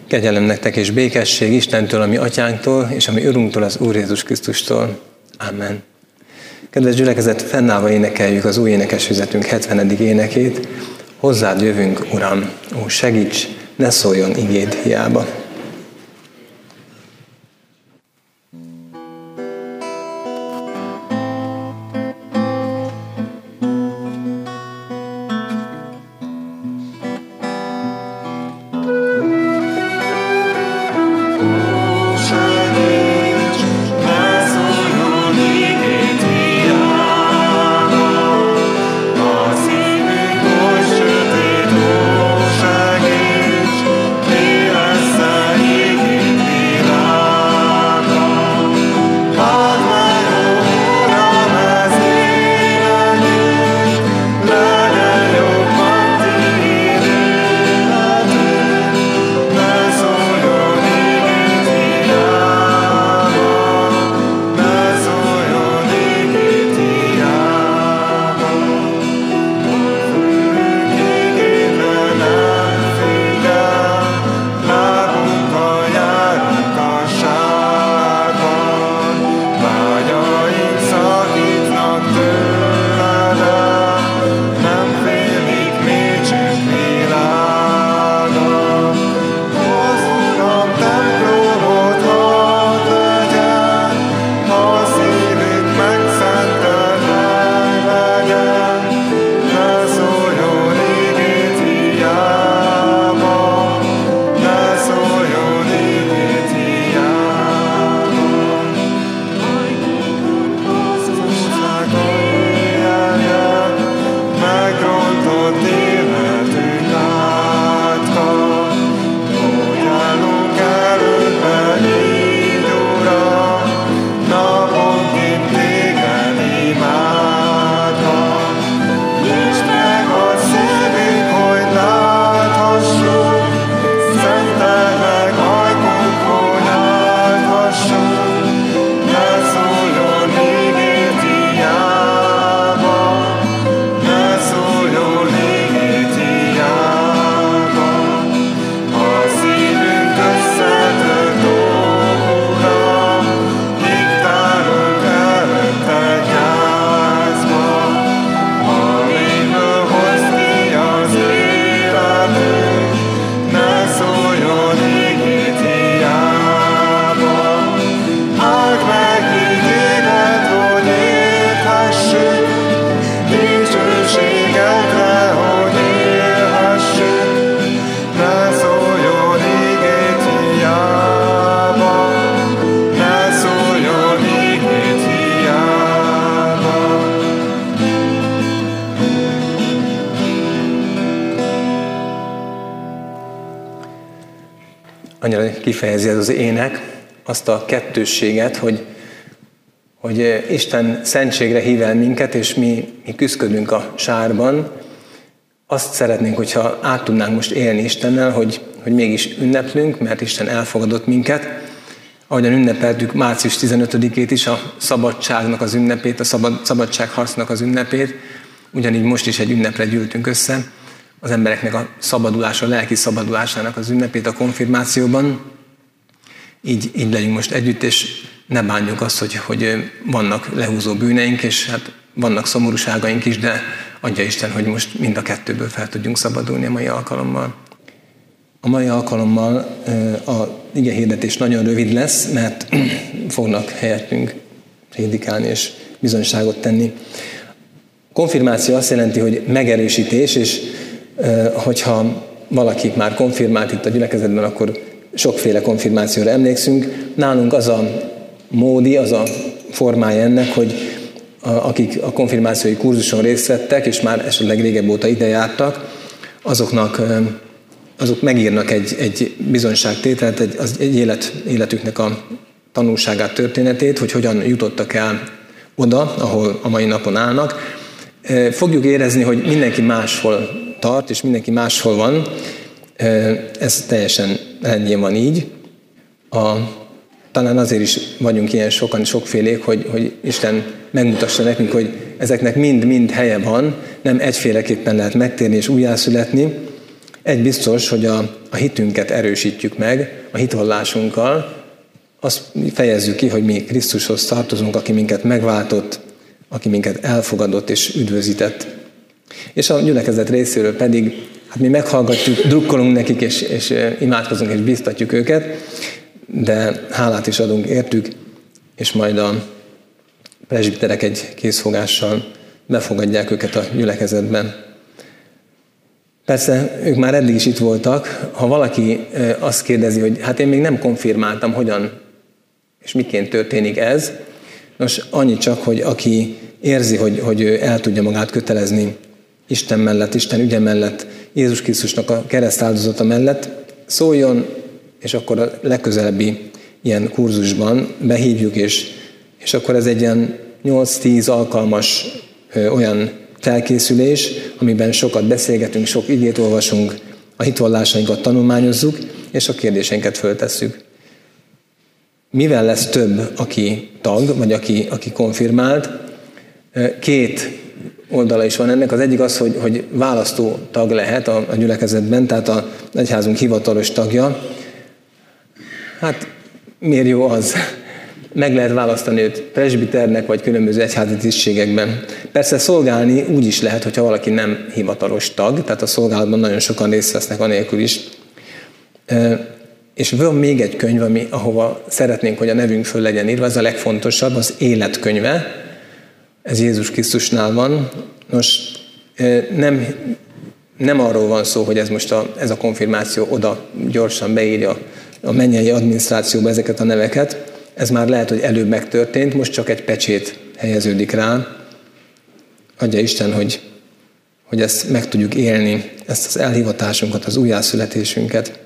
Kegyelem nektek és békesség Istentől, a mi atyánktól, és a mi Urunktól, az Úr Jézus Krisztustól. Amen. Kedves gyülekezet, fennállva énekeljük az új énekesfüzetünk 70. énekét. Hozzád jövünk, Uram, ó, segíts, ne szóljon igéd hiába. Annyira kifejezi ez az ének azt a kettősséget, hogy Isten szentségre hív el minket, és mi küszködünk a sárban. Azt szeretnénk, hogyha át tudnánk most élni Istennel, hogy mégis ünneplünk, mert Isten elfogadott minket. Ahogyan ünnepeltük március 15-ét is, a szabadságnak az ünnepét, a szabadságharcnak az ünnepét, ugyanígy most is egy ünnepre gyűltünk össze, az embereknek a szabadulása, a lelki szabadulásának az ünnepét a konfirmációban. Így legyünk most együtt, és ne bánjuk azt, hogy vannak lehúzó bűneink, és hát vannak szomorúságaink is, de adja Isten, hogy most mind a kettőből fel tudjunk szabadulni a mai alkalommal. A mai alkalommal a igehirdetés nagyon rövid lesz, mert fognak helyettünk prédikálni és bizonyságot tenni. Konfirmáció azt jelenti, hogy megerősítés, és hogyha valaki már konfirmált itt a gyülekezetben, akkor sokféle konfirmációra emlékszünk. Nálunk az a módi, az a formája ennek, hogy akik a konfirmációi kurzuson részt vettek, és már esetleg régebb óta ide jártak, azok megírnak egy bizonyságtételt, egy életüknek a tanulságát, történetét, hogy hogyan jutottak el oda, ahol a mai napon állnak. Fogjuk érezni, hogy mindenki máshol tart, és mindenki máshol van. Ez teljesen rendjén van így. Talán azért is vagyunk ilyen sokan, sokfélék, hogy Isten megmutassa nekünk, hogy ezeknek mind-mind helye van, nem egyféleképpen lehet megtérni és újjászületni. Egy biztos, hogy a hitünket erősítjük meg, a hitvallásunkkal, azt fejezzük ki, hogy mi Krisztushoz tartozunk, aki minket megváltott, aki minket elfogadott és üdvözített. És a gyülekezet részéről pedig, hát mi meghallgatjuk, drukkolunk nekik, és imádkozunk, és biztatjuk őket, de hálát is adunk értük, és majd a presbiterek egy készfogással befogadják őket a gyülekezetben. Persze, ők már eddig is itt voltak. Ha valaki azt kérdezi, hogy hát én még nem konfirmáltam, hogyan és miként történik ez, nos, annyi csak, hogy aki érzi, hogy ő el tudja magát kötelezni Isten mellett, Isten ügye mellett, Jézus Krisztusnak a keresztáldozata mellett, szóljon, és akkor a legközelebbi ilyen kurzusban behívjuk, és akkor ez egy ilyen 8-10 alkalmas olyan felkészülés, amiben sokat beszélgetünk, sok igét olvasunk, a hitvallásainkat tanulmányozzuk, és a kérdéseinket föltesszük. Mivel lesz több, aki tag, vagy aki konfirmált? Két oldala is van ennek. Az egyik az, hogy választó tag lehet a gyülekezetben, tehát az egyházunk hivatalos tagja. Hát miért jó az? Meg lehet választani őt presbiternek, vagy különböző egyházi tisztségekben. Persze szolgálni úgy is lehet, hogyha valaki nem hivatalos tag, tehát a szolgálatban nagyon sokan részt vesznek anélkül is. És van még egy könyv, ahova szeretnénk, hogy a nevünk föl legyen írva, ez a legfontosabb, az életkönyve. Ez Jézus Krisztusnál van. Nos, nem arról van szó, hogy ez a konfirmáció oda gyorsan beírja a mennyei adminisztrációba ezeket a neveket. Ez már lehet, hogy előbb megtörtént, most csak egy pecsét helyeződik rá. Adja Isten, hogy ezt meg tudjuk élni, ezt az elhivatásunkat, az újjászületésünket.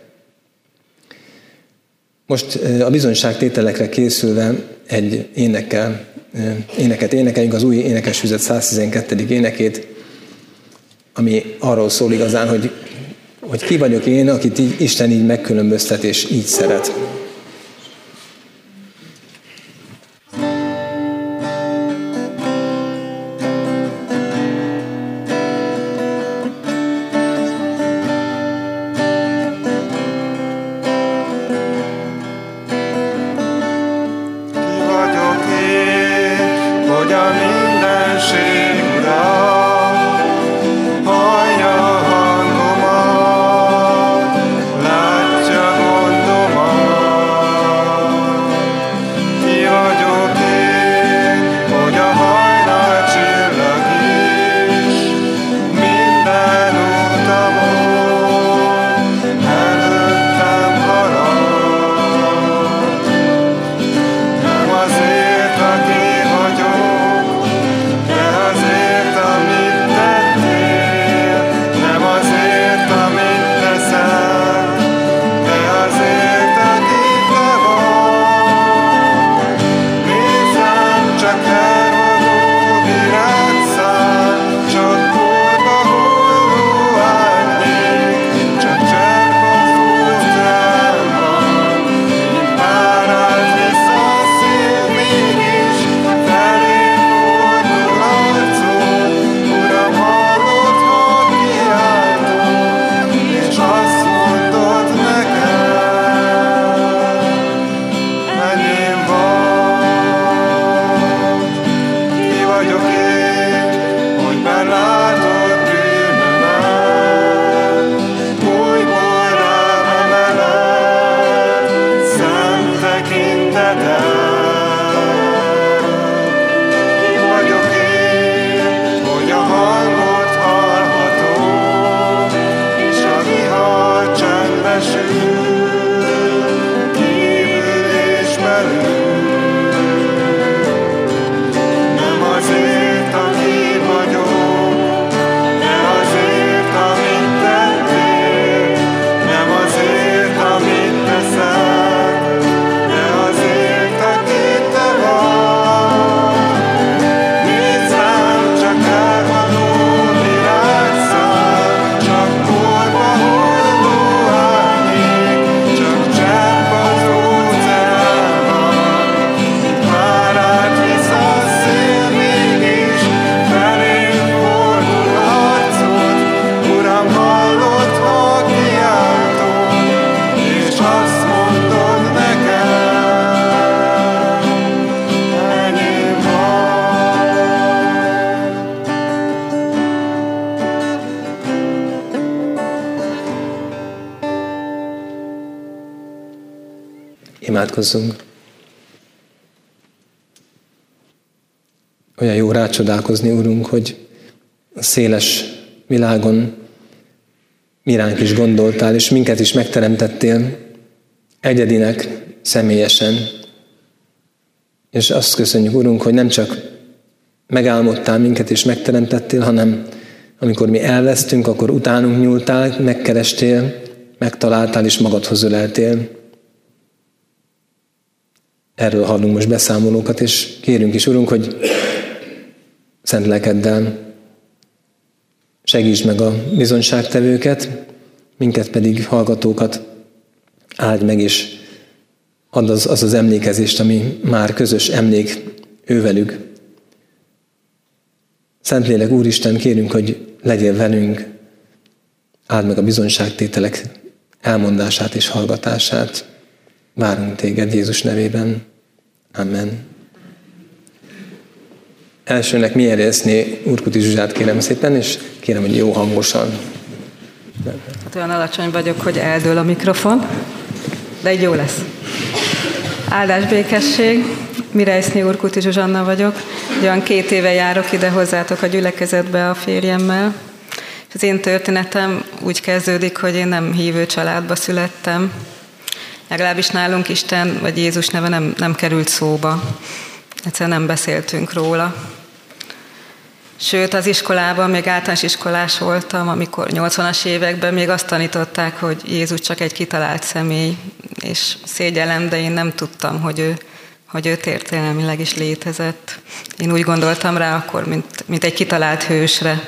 Most a bizonyságtételekre készülve egy éneket énekeljünk, az új énekesfüzet 112. énekét, ami arról szól igazán, hogy ki vagyok én, akit Isten így megkülönböztet és így szeret. Látja gondomat, Imádkozzunk. Olyan jó rácsodálkozni, Urunk, hogy a széles világon miránk is gondoltál, és minket is megteremtettél egyedinek, személyesen. És azt köszönjük, Urunk, hogy nem csak megálmodtál minket és megteremtettél, hanem amikor mi elvesztünk, akkor utánunk nyúltál, megkerestél, megtaláltál és magadhoz öleltél. Erről hallunk most beszámolókat, és kérünk is, Urunk, hogy szent lelkeddel segítsd meg a bizonyságtevőket, minket pedig, hallgatókat áld meg, és add az emlékezést, ami már közös emlék ővelük. Szentlélek, Úristen, kérünk, hogy legyél velünk, áld meg a bizonyságtételek elmondását és hallgatását. Várunk téged Jézus nevében. Amen. Elsőnek Mierészné Urkuti Zsuzsát kérem szépen, és kérem, hogy jó hangosan. Hát olyan alacsony vagyok, hogy eldől a mikrofon, de így jó lesz. Áldás, békesség, Mierészné Urkuti Zsuzsanna vagyok. Olyan 2 éve járok ide hozzátok a gyülekezetbe a férjemmel. Az én történetem úgy kezdődik, hogy én nem hívő családba születtem. Legalábbis nálunk Isten vagy Jézus neve nem került szóba. Egyszerűen nem beszéltünk róla. Sőt, az iskolában még általános iskolás voltam, amikor 80-as években még azt tanították, hogy Jézus csak egy kitalált személy, és szégyellem, de én nem tudtam, hogy ő történelmileg is létezett. Én úgy gondoltam rá akkor, mint egy kitalált hősre.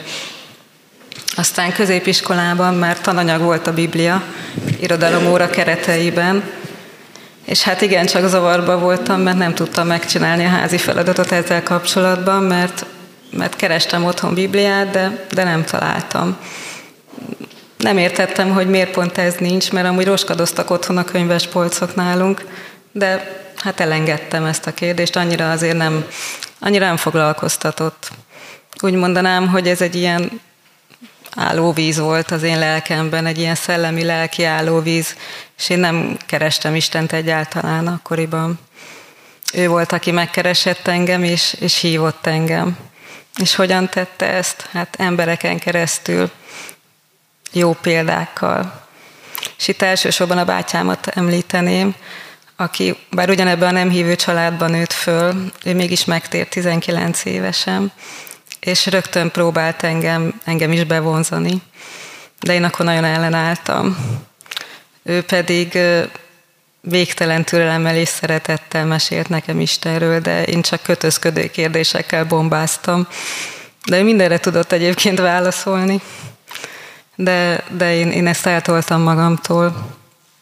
Aztán középiskolában már tananyag volt a Biblia, irodalomóra kereteiben, és hát igen, csak zavarba voltam, mert nem tudtam megcsinálni a házi feladatot ezzel kapcsolatban, mert kerestem otthon Bibliát, de nem találtam. Nem értettem, hogy miért pont ez nincs, mert amúgy roskadoztak otthon a könyvespolcok nálunk, de hát elengedtem ezt a kérdést, annyira nem foglalkoztatott. Úgy mondanám, hogy ez egy ilyen állóvíz volt az én lelkemben, egy ilyen szellemi lelki állóvíz, és én nem kerestem Istent egyáltalán akkoriban. Ő volt, aki megkeresett engem, és hívott engem. És hogyan tette ezt? Hát embereken keresztül, jó példákkal. És itt elsősorban a bátyámat említeném, aki bár ugyanebben a nem hívő családban nőtt föl, ő mégis megtért 19 évesen, és rögtön próbált engem is bevonzani. De én akkor nagyon ellenálltam. Ő pedig végtelen türelemmel és szeretettel mesélt nekem Istenről, de én csak kötözködő kérdésekkel bombáztam. De ő mindenre tudott egyébként válaszolni. De én ezt eltoltam magamtól.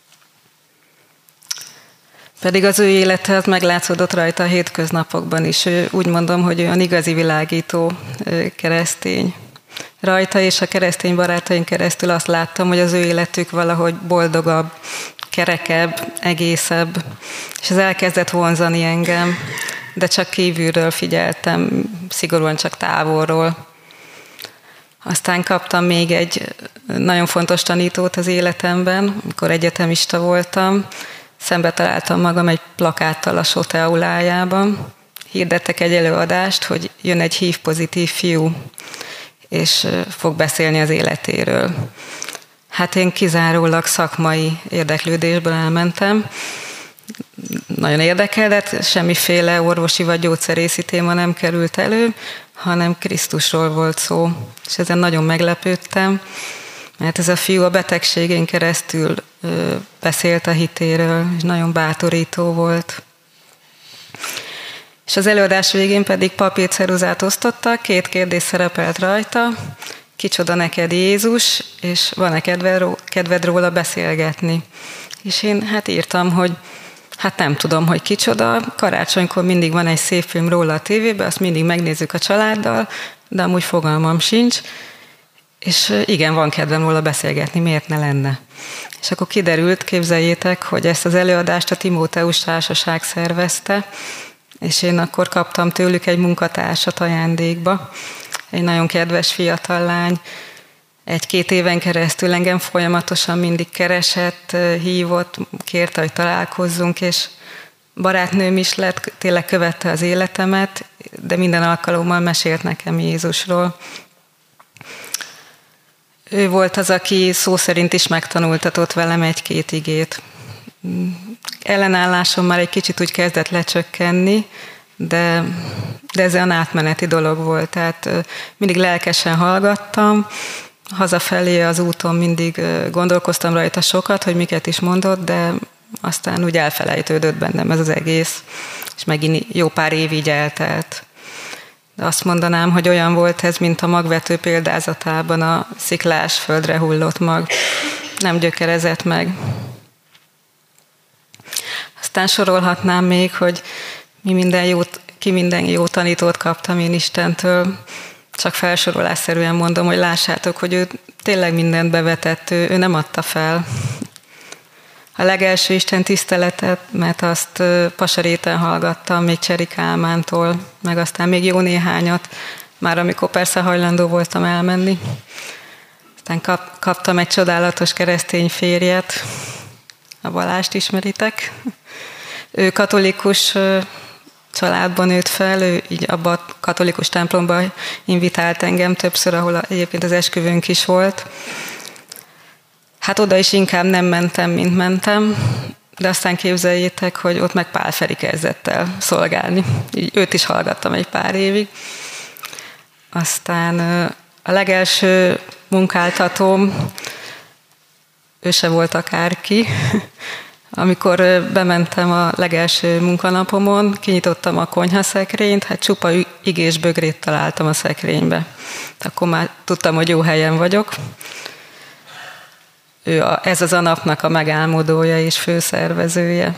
Pedig az ő élete az meglátszódott rajta a hétköznapokban is. Úgy mondom, hogy olyan igazi világító keresztény. Rajta és a keresztény barátaink keresztül azt láttam, hogy az ő életük valahogy boldogabb, kerekebb, egészebb. És ez elkezdett vonzani engem, de csak kívülről figyeltem, szigorúan csak távolról. Aztán kaptam még egy nagyon fontos tanítót az életemben, amikor egyetemista voltam. Szembe találtam magam egy plakáttal a SOTE aulájában. Hirdettek egy előadást, hogy jön egy HIV-pozitív fiú, és fog beszélni az életéről. Hát én kizárólag szakmai érdeklődésből elmentem. Nagyon érdekel, semmiféle orvosi vagy gyógyszerészi téma nem került elő, hanem Krisztusról volt szó. És ezen nagyon meglepődtem, mert ez a fiú a betegségén keresztül beszélt a hitéről, és nagyon bátorító volt. És az előadás végén pedig papírceruzát osztottak, 2 kérdés szerepelt rajta, kicsoda neked Jézus, és van-e kedved róla beszélgetni. És én írtam, hogy nem tudom, hogy kicsoda, karácsonykor mindig van egy szép film róla a tévében, azt mindig megnézzük a családdal, de amúgy fogalmam sincs, és igen, van kedvem róla beszélgetni, miért ne lenne. És akkor kiderült, képzeljétek, hogy ezt az előadást a Timóteus Társaság szervezte, és én akkor kaptam tőlük egy munkatársat ajándékba, egy nagyon kedves fiatal lány, 1-2 éven keresztül engem folyamatosan mindig keresett, hívott, kérte, hogy találkozzunk, és barátnőm is lett, tényleg követte az életemet, de minden alkalommal mesélt nekem Jézusról. Ő volt az, aki szó szerint is megtanultatott velem 1-2 igét. Ellenállásom már egy kicsit úgy kezdett lecsökkenni, de ez olyan átmeneti dolog volt. Tehát mindig lelkesen hallgattam, hazafelé az úton mindig gondolkoztam rajta sokat, hogy miket is mondott, de aztán úgy elfelejtődött bennem ez az egész, és megint jó pár év így eltelt. De azt mondanám, hogy olyan volt ez, mint a magvető példázatában a sziklás földre hullott mag. Nem gyökerezett meg. Aztán sorolhatnám még, hogy minden jó tanítót kaptam én Istentől. Csak felsorolásszerűen mondom, hogy lássátok, hogy ő tényleg mindent bevetett, ő nem adta fel. A legelső Isten tiszteletet, mert azt Pasaréten hallgattam, még Cseri Kálmántól, meg aztán még jó néhányat, már amikor persze hajlandó voltam elmenni. Aztán kaptam egy csodálatos keresztény férjet, a Balást ismeritek. Ő katolikus családban nőtt fel, ő így abba a katolikus templomba invitált engem többször, ahol egyébként az esküvőnk is volt. Hát oda is inkább nem mentem, mint mentem, de aztán képzeljétek, hogy ott meg Pál Feri kezdett el szolgálni. Így őt is hallgattam egy pár évig. Aztán a legelső munkáltatóm, ő se volt akárki. Amikor bementem a legelső munkanapomon, kinyitottam a konyhaszekrényt, hát csupa igés bögrét találtam a szekrénybe. Akkor már tudtam, hogy jó helyen vagyok. Ez az a napnak a megálmodója és főszervezője.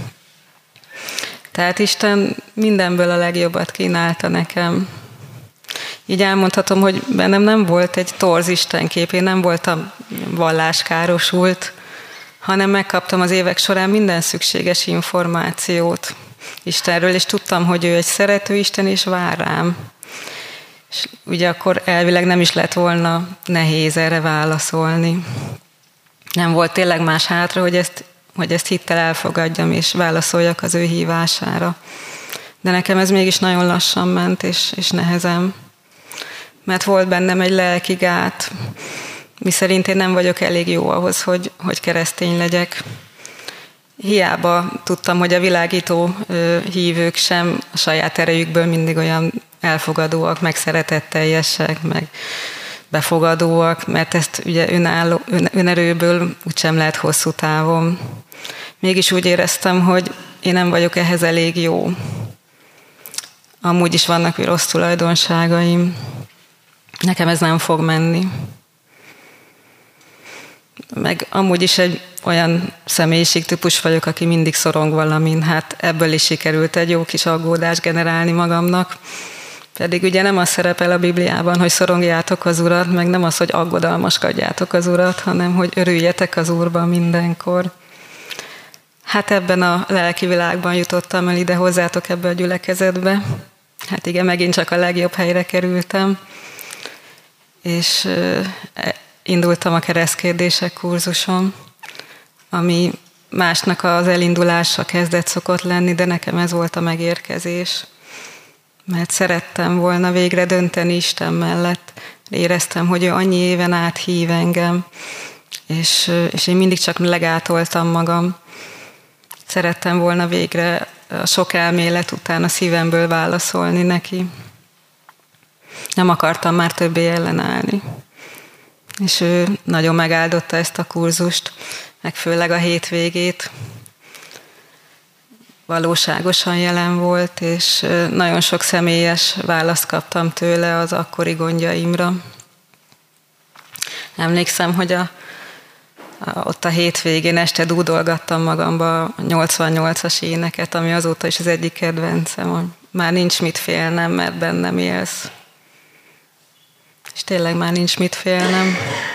Tehát Isten mindenből a legjobbat kínálta nekem. Így elmondhatom, hogy bennem nem volt egy torz istenkép, én nem voltam valláskárosult, hanem megkaptam az évek során minden szükséges információt Istenről, és tudtam, hogy ő egy szerető Isten, és vár rám. És ugye akkor elvileg nem is lett volna nehéz erre válaszolni. Nem volt tényleg más hátra, hogy ezt hittel elfogadjam, és válaszoljak az ő hívására. De nekem ez mégis nagyon lassan ment, és nehezen. Mert volt bennem egy lelki gát, miszerint én nem vagyok elég jó ahhoz, hogy keresztény legyek. Hiába tudtam, hogy a világító hívők sem a saját erejükből mindig olyan elfogadóak, meg szeretetteljesek, meg befogadóak, mert ezt ugye önerőből úgysem lehet hosszú távon. Mégis úgy éreztem, hogy én nem vagyok ehhez elég jó. Amúgy is vannak rossz tulajdonságaim. Nekem ez nem fog menni. Meg amúgy is egy olyan személyiségtípus vagyok, aki mindig szorong valamin. Hát ebből is sikerült egy jó kis aggódást generálni magamnak. Pedig ugye nem az szerepel a Bibliában, hogy szorongjátok az Urat, meg nem az, hogy aggodalmaskodjátok az Urat, hanem hogy örüljetek az Úrban mindenkor. Hát ebben a lelki világban jutottam el ide hozzátok ebbe a gyülekezetbe. Hát igen, megint csak a legjobb helyre kerültem. És indultam a keresztkérdések kurzuson, ami másnak az elindulása kezdett szokott lenni, de nekem ez volt a megérkezés. Mert szerettem volna végre dönteni Isten mellett. Éreztem, hogy ő annyi éven át hív engem, és én mindig csak legátoltam magam. Szerettem volna végre a sok elmélet után a szívemből válaszolni neki. Nem akartam már többé ellenállni. És ő nagyon megáldotta ezt a kurzust, meg főleg a hétvégét. Valóságosan jelen volt, és nagyon sok személyes választ kaptam tőle az akkori gondjaimra. Emlékszem, hogy ott a hétvégén este dúdolgattam magamba a 88-as éneket, ami azóta is az egyik kedvencem, hogy már nincs mit félnem, mert bennem élsz. És tényleg már nincs mit félnem.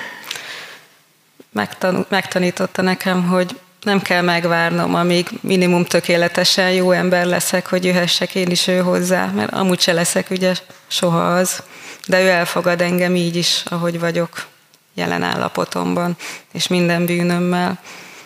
Megtanította nekem, hogy nem kell megvárnom, amíg minimum tökéletesen jó ember leszek, hogy jöhessek én is ő hozzá, mert amúgy se leszek ugye soha az, de ő elfogad engem így is, ahogy vagyok. jelen állapotomban, és minden bűnömmel.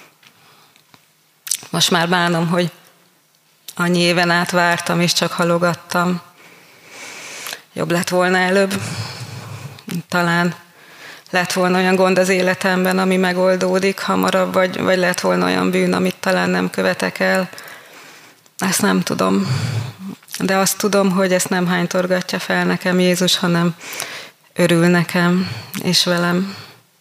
Most már bánom, hogy annyi éven át vártam, és csak halogattam. Jobb lett volna előbb. Talán lett volna olyan gond az életemben, ami megoldódik hamarabb, vagy lett volna olyan bűn, amit talán nem követek el. Ezt nem tudom. De azt tudom, hogy ezt nem hánytorgatja fel nekem Jézus, hanem örül nekem és velem.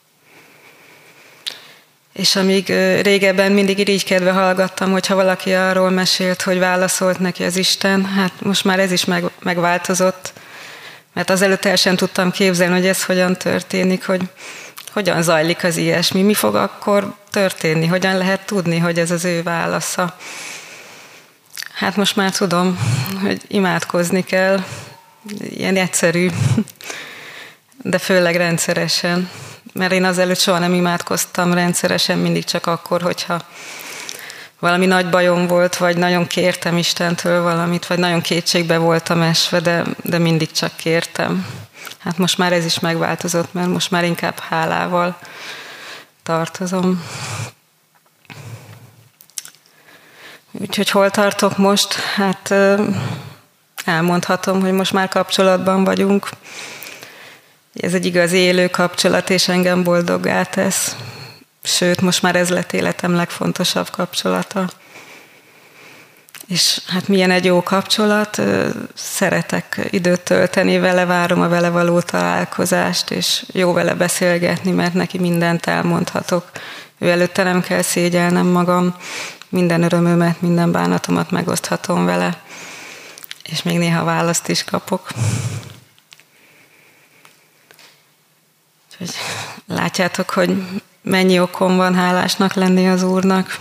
És amíg régebben mindig irigykedve hallgattam, hogyha valaki arról mesélt, hogy válaszolt neki az Isten, hát most már ez is megváltozott, mert azelőtt el sem tudtam képzelni, hogy ez hogyan történik, hogy hogyan zajlik az ilyesmi, mi fog akkor történni, hogyan lehet tudni, hogy ez az ő válasza. Hát most már tudom, hogy imádkozni kell, ilyen egyszerű, de főleg rendszeresen. Mert én azelőtt soha nem imádkoztam rendszeresen, mindig csak akkor, hogyha valami nagy bajom volt, vagy nagyon kértem Istentől valamit, vagy nagyon kétségbe voltam esve, de mindig csak kértem. Hát most már ez is megváltozott, mert most már inkább hálával tartozom. Úgyhogy hol tartok most? Hát elmondhatom, hogy most már kapcsolatban vagyunk. Ez egy igazi élő kapcsolat, és engem boldoggá tesz. Sőt, most már ez lett életem legfontosabb kapcsolata. És hát milyen egy jó kapcsolat, szeretek időt tölteni vele, várom a vele való találkozást, és jó vele beszélgetni, mert neki mindent elmondhatok. Ő előtte nem kell szégyelnem magam, minden örömömet, minden bánatomat megoszthatom vele, és még néha választ is kapok. Úgyhogy látjátok, hogy mennyi okom van hálásnak lenni az Úrnak.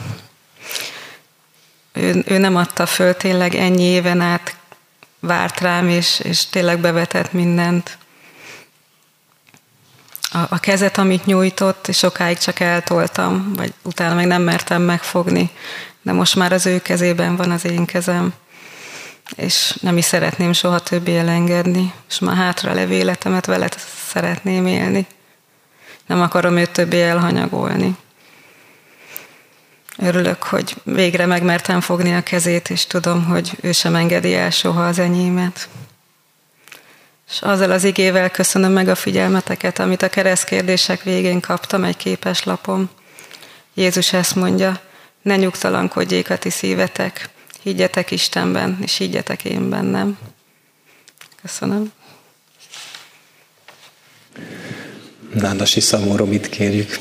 Ő nem adta föl, tényleg ennyi éven át várt rám, és tényleg bevetett mindent. A kezet, amit nyújtott, és sokáig csak eltoltam, vagy utána meg nem mertem megfogni, de most már az ő kezében van az én kezem, és nem is szeretném soha többé elengedni, és már hátra levő életemet vele szeretném élni. Nem akarom őt többé elhanyagolni. Örülök, hogy végre megmertem fogni a kezét, és tudom, hogy ő sem engedi el soha az enyémet. És azzal az igével köszönöm meg a figyelmeteket, amit a keresztkérdések végén kaptam egy képeslapon. Jézus ezt mondja, ne nyugtalankodjék a ti szívetek, higgyetek Istenben, és higgyetek én bennem. Köszönöm. Nádasi Szabó Robit kérjük.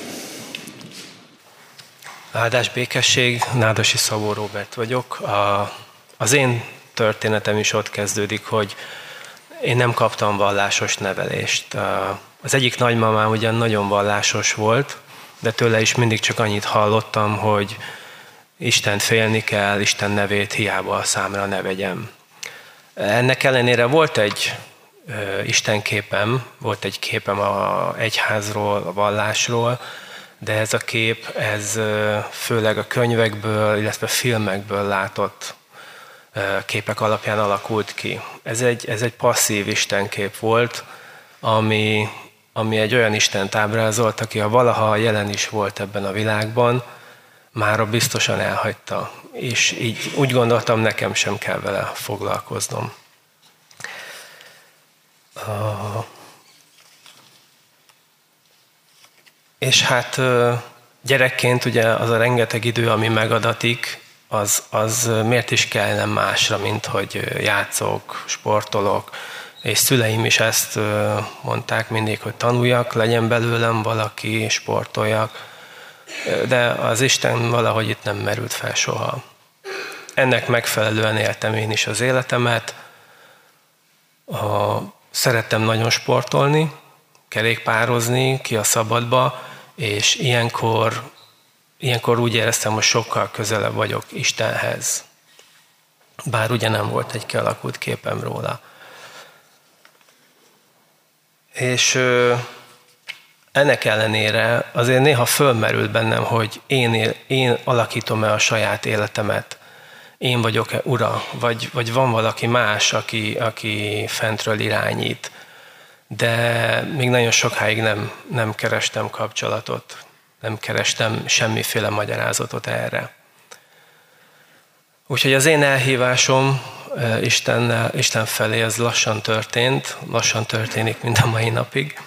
Áldás békesség, Nádasi Szabó Róbert vagyok. Az én történetem is ott kezdődik, hogy én nem kaptam vallásos nevelést. Az egyik nagymamám ugyan nagyon vallásos volt, de tőle is mindig csak annyit hallottam, hogy Istent félni kell, Isten nevét hiába a számra ne vegyem. Ennek ellenére volt egy istenképem, volt egy képem a egyházról, a vallásról, de ez a kép, ez főleg a könyvekből, illetve filmekből látott képek alapján alakult ki. Ez egy passzív istenkép volt, ami egy olyan Istent ábrázolt, aki ha valaha jelen is volt ebben a világban, mára biztosan elhagyta. És így úgy gondoltam, nekem sem kell vele foglalkoznom. És hát gyerekként ugye az a rengeteg idő, ami megadatik, az miért is kellene másra, mint hogy játszok, sportolok, és szüleim is ezt mondták mindig, hogy tanuljak, legyen belőlem valaki, sportoljak, de az Isten valahogy itt nem merült fel soha. Ennek megfelelően éltem én is az életemet. Szerettem nagyon sportolni, kerékpározni, ki a szabadba, és ilyenkor úgy éreztem, hogy sokkal közelebb vagyok Istenhez. Bár ugye nem volt egy kialakult képem róla. És ennek ellenére azért néha fölmerült bennem, hogy én alakítom-e a saját életemet, én vagyok-e ura, vagy van valaki más, aki fentről irányít. de még nagyon sokáig nem kerestem kapcsolatot, nem kerestem semmiféle magyarázatot erre. Úgyhogy az én elhívásom Isten felé az lassan történik, mind a mai napig.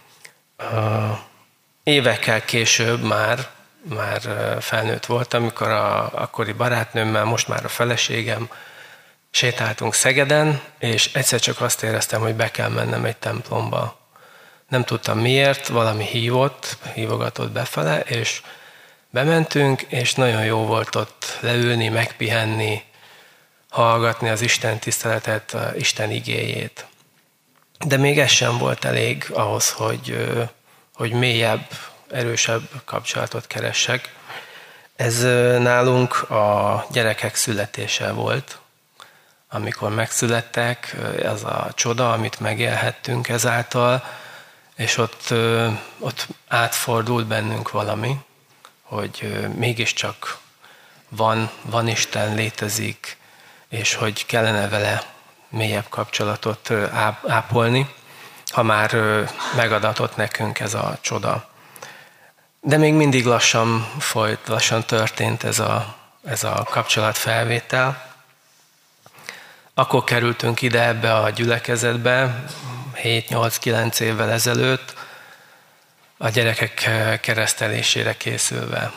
Évekkel később már felnőtt voltam, amikor akkori barátnőmmel, most már a feleségem, sétáltunk Szegeden, és egyszer csak azt éreztem, hogy be kell mennem egy templomba. Nem tudtam miért, valami hívogatott befele, és bementünk, és nagyon jó volt ott leülni, megpihenni, hallgatni az Isten tiszteletet, Isten igéjét. De még ez sem volt elég ahhoz, hogy mélyebb, erősebb kapcsolatot keressek. Ez nálunk a gyerekek születése volt, amikor megszülettek, ez a csoda, amit megélhettünk ezáltal, és ott átfordult bennünk valami, hogy mégiscsak van Isten, létezik, és hogy kellene vele mélyebb kapcsolatot ápolni, ha már megadatott nekünk ez a csoda. De még mindig lassan történt ez a kapcsolatfelvétel. Akkor kerültünk ide ebbe a gyülekezetbe, 7-8-9 évvel ezelőtt, a gyerekek keresztelésére készülve.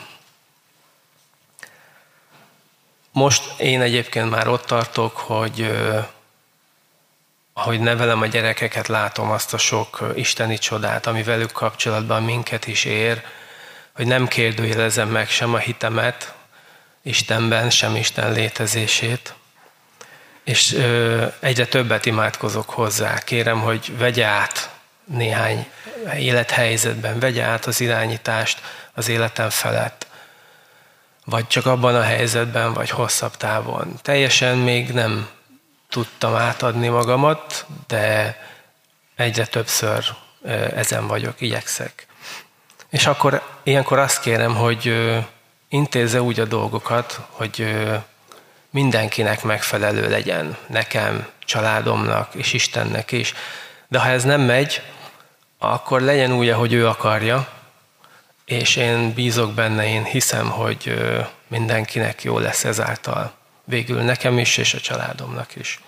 Most én egyébként már ott tartok, hogy ahogy nevelem a gyerekeket, látom azt a sok isteni csodát, ami velük kapcsolatban minket is ér, hogy nem kérdőjelezem meg sem a hitemet Istenben, sem Isten létezését, és egyre többet imádkozok hozzá. Kérem, hogy vegye át néhány élethelyzetben, vegye át az irányítást az életem felett, vagy csak abban a helyzetben, vagy hosszabb távon. Teljesen még nem tudtam átadni magamat, de egyre többször ezen vagyok, igyekszek. És akkor ilyenkor azt kérem, hogy intézze úgy a dolgokat, hogy mindenkinek megfelelő legyen, nekem, családomnak és Istennek is. De ha ez nem megy, akkor legyen úgy, ahogy ő akarja, és én bízok benne, én hiszem, hogy mindenkinek jó lesz ezáltal. Végül nekem is, és a családomnak is.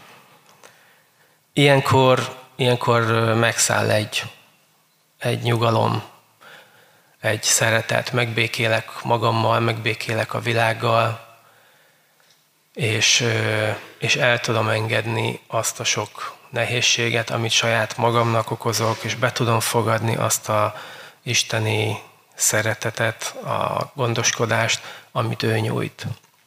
Ilyenkor megszáll egy nyugalom, egy szeretet, megbékélek magammal, megbékélek a világgal, és el tudom engedni azt a sok nehézséget, amit saját magamnak okozok, és be tudom fogadni azt a isteni szeretetet, a gondoskodást, amit ő nyújt.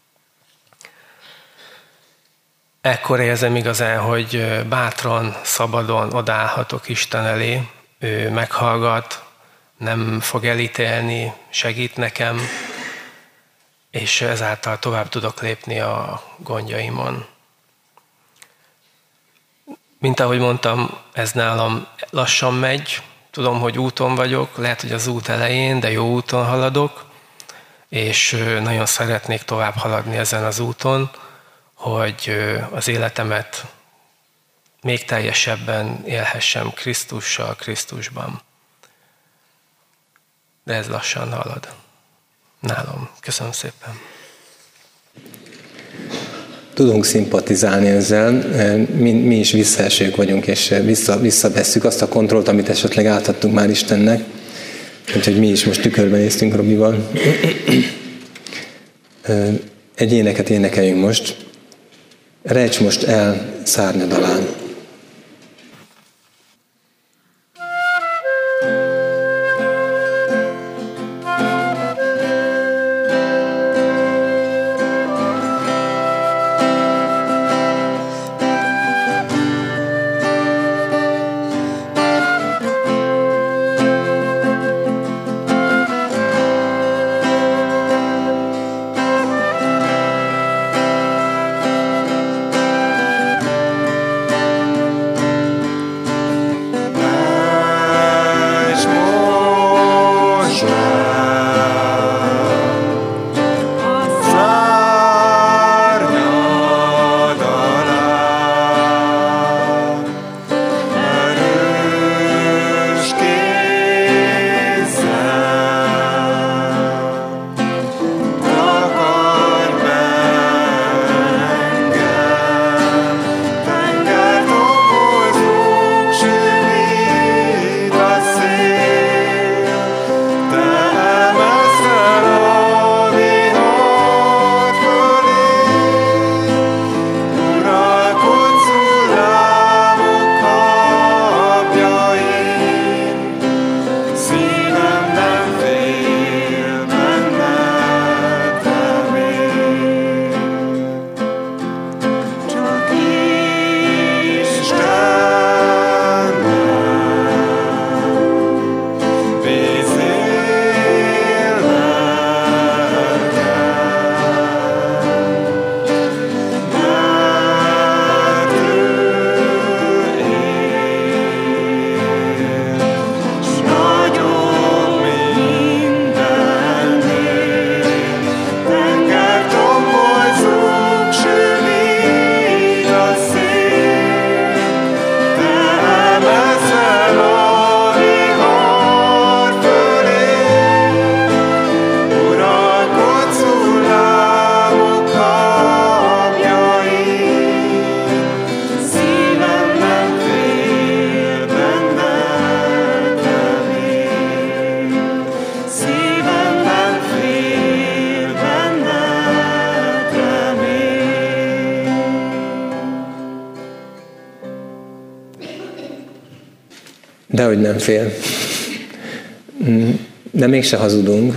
Ekkor érzem igazán, hogy bátran, szabadon odaállhatok Isten elé, ő meghallgat, nem fog elítélni, segít nekem, és ezáltal tovább tudok lépni a gondjaimon. Mint ahogy mondtam, ez nálam lassan megy, tudom, hogy úton vagyok, lehet, hogy az út elején, de jó úton haladok, és nagyon szeretnék tovább haladni ezen az úton, hogy az életemet még teljesebben élhessem Krisztussal, Krisztusban. De ez lassan halad nálam. Köszönöm szépen. Tudunk szimpatizálni ezzel, mi is visszaesők vagyunk, és visszavesszük azt a kontrollt, amit esetleg átadtunk már Istennek. Úgyhogy mi is most tükörben néztünk Robival. Egy éneket énekeljünk most. Rejts most el szárnyad alán. dehogy nem fél. De mégse hazudunk.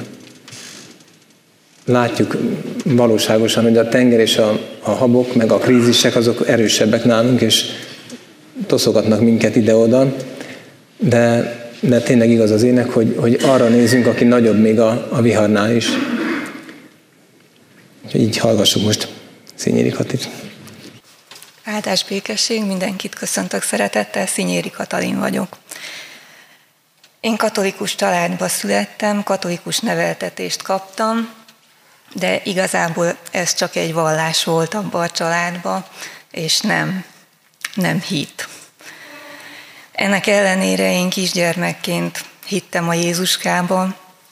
Látjuk valóságosan, hogy a tenger és a habok, meg a krízisek azok erősebbek nálunk, és toszogatnak minket ide-oda, de tényleg igaz az ének, hogy arra nézünk, aki nagyobb még a viharnál is. Úgyhogy így hallgassuk most Szinyéri Katit. Áldás békesség, mindenkit köszöntök szeretettel, Szinyéri Katalin vagyok. Én katolikus családba születtem, katolikus neveltetést kaptam, de igazából ez csak egy vallás volt abban a családban, és nem hit. Ennek ellenére én kisgyermekként hittem a Jézuskában,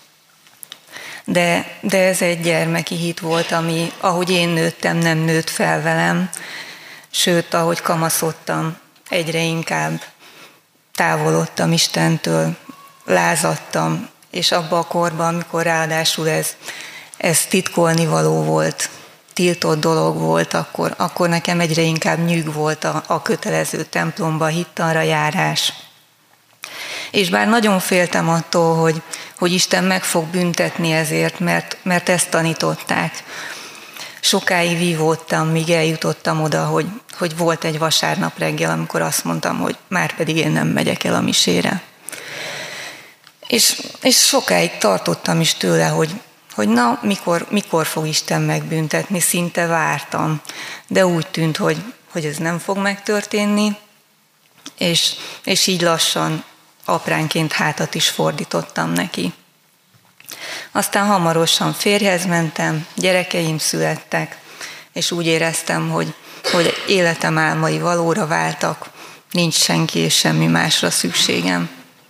de ez egy gyermeki hit volt, ami, ahogy én nőttem, nem nőtt fel velem, sőt, ahogy kamaszodtam, egyre inkább távolodtam Istentől, lázadtam, és abban a korban, amikor ráadásul ez titkolnivaló volt, tiltott dolog volt, akkor nekem egyre inkább nyűg volt a kötelező templomba, hittanra járás. És bár nagyon féltem attól, hogy Isten meg fog büntetni ezért, mert ezt tanították. Sokáig vívódtam, míg eljutottam oda, hogy volt egy vasárnap reggel, amikor azt mondtam, hogy már pedig én nem megyek el a misére. És sokáig tartottam is tőle, hogy na, mikor fog Isten megbüntetni, szinte vártam. De úgy tűnt, hogy ez nem fog megtörténni, és így lassan apránként hátat is fordítottam neki. Aztán hamarosan férjhez mentem, gyerekeim születtek, és úgy éreztem, hogy életem álmai valóra váltak, nincs senki és semmi másra szükségem.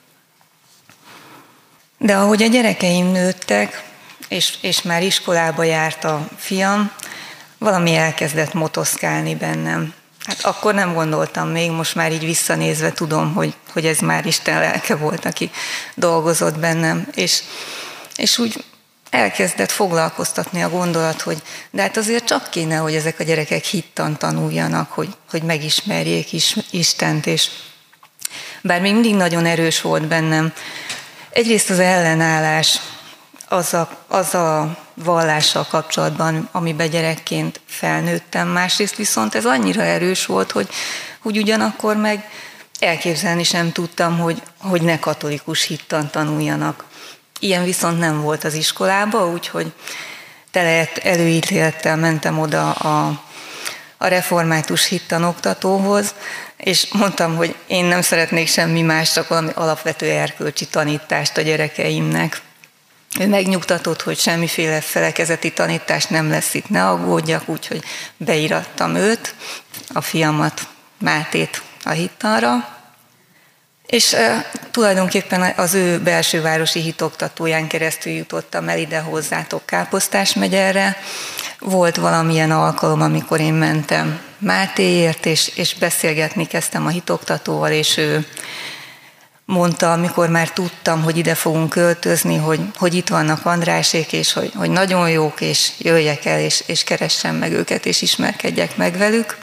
De ahogy a gyerekeim nőttek, és már iskolába járt a fiam, valami elkezdett motoszkálni bennem. Hát akkor nem gondoltam még, most már így visszanézve tudom, hogy ez már Isten lelke volt, aki dolgozott bennem, és úgy elkezdett foglalkoztatni a gondolat, hogy de hát azért csak kéne, hogy ezek a gyerekek hittan tanuljanak, hogy megismerjék Istent, és bár még mindig nagyon erős volt bennem, egyrészt az ellenállás az a vallással kapcsolatban, amiben gyerekként felnőttem, másrészt viszont ez annyira erős volt, hogy ugyanakkor meg elképzelni sem tudtam, hogy ne katolikus hittan tanuljanak. Ilyen viszont nem volt az iskolába, úgyhogy tele előítélettel mentem oda a református hittanoktatóhoz, és mondtam, hogy én nem szeretnék semmi más, csak valami alapvető erkölcsi tanítást a gyerekeimnek. Ő megnyugtatott, hogy semmiféle felekezeti tanítás nem lesz itt, ne aggódjak, úgyhogy beírattam őt, a fiamat, Mátét a hittanra, és tulajdonképpen az ő belsővárosi hitoktatóján keresztül jutottam el ide hozzátok Káposztásmegyerre. Volt valamilyen alkalom, amikor én mentem Mátéért, és beszélgetni kezdtem a hitoktatóval, és ő mondta, amikor már tudtam, hogy ide fogunk költözni, hogy itt vannak Andrásék, és hogy nagyon jók, és jöjjek el, és keressem meg őket, és ismerkedjek meg velük.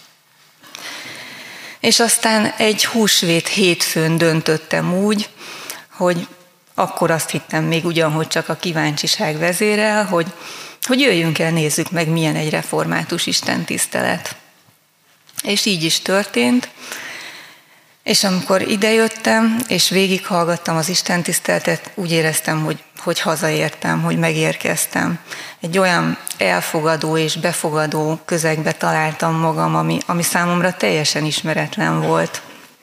És aztán egy húsvét hétfőn döntöttem úgy, hogy akkor azt hittem még ugyanhogy csak a kíváncsiság vezérel, hogy jöjjünk el, nézzük meg, milyen egy református istentisztelet. És így is történt. És amikor idejöttem, és végighallgattam az istentiszteletet, úgy éreztem, hogy hazaértem, hogy megérkeztem. Egy olyan elfogadó és befogadó közegbe találtam magam, ami számomra teljesen ismeretlen volt.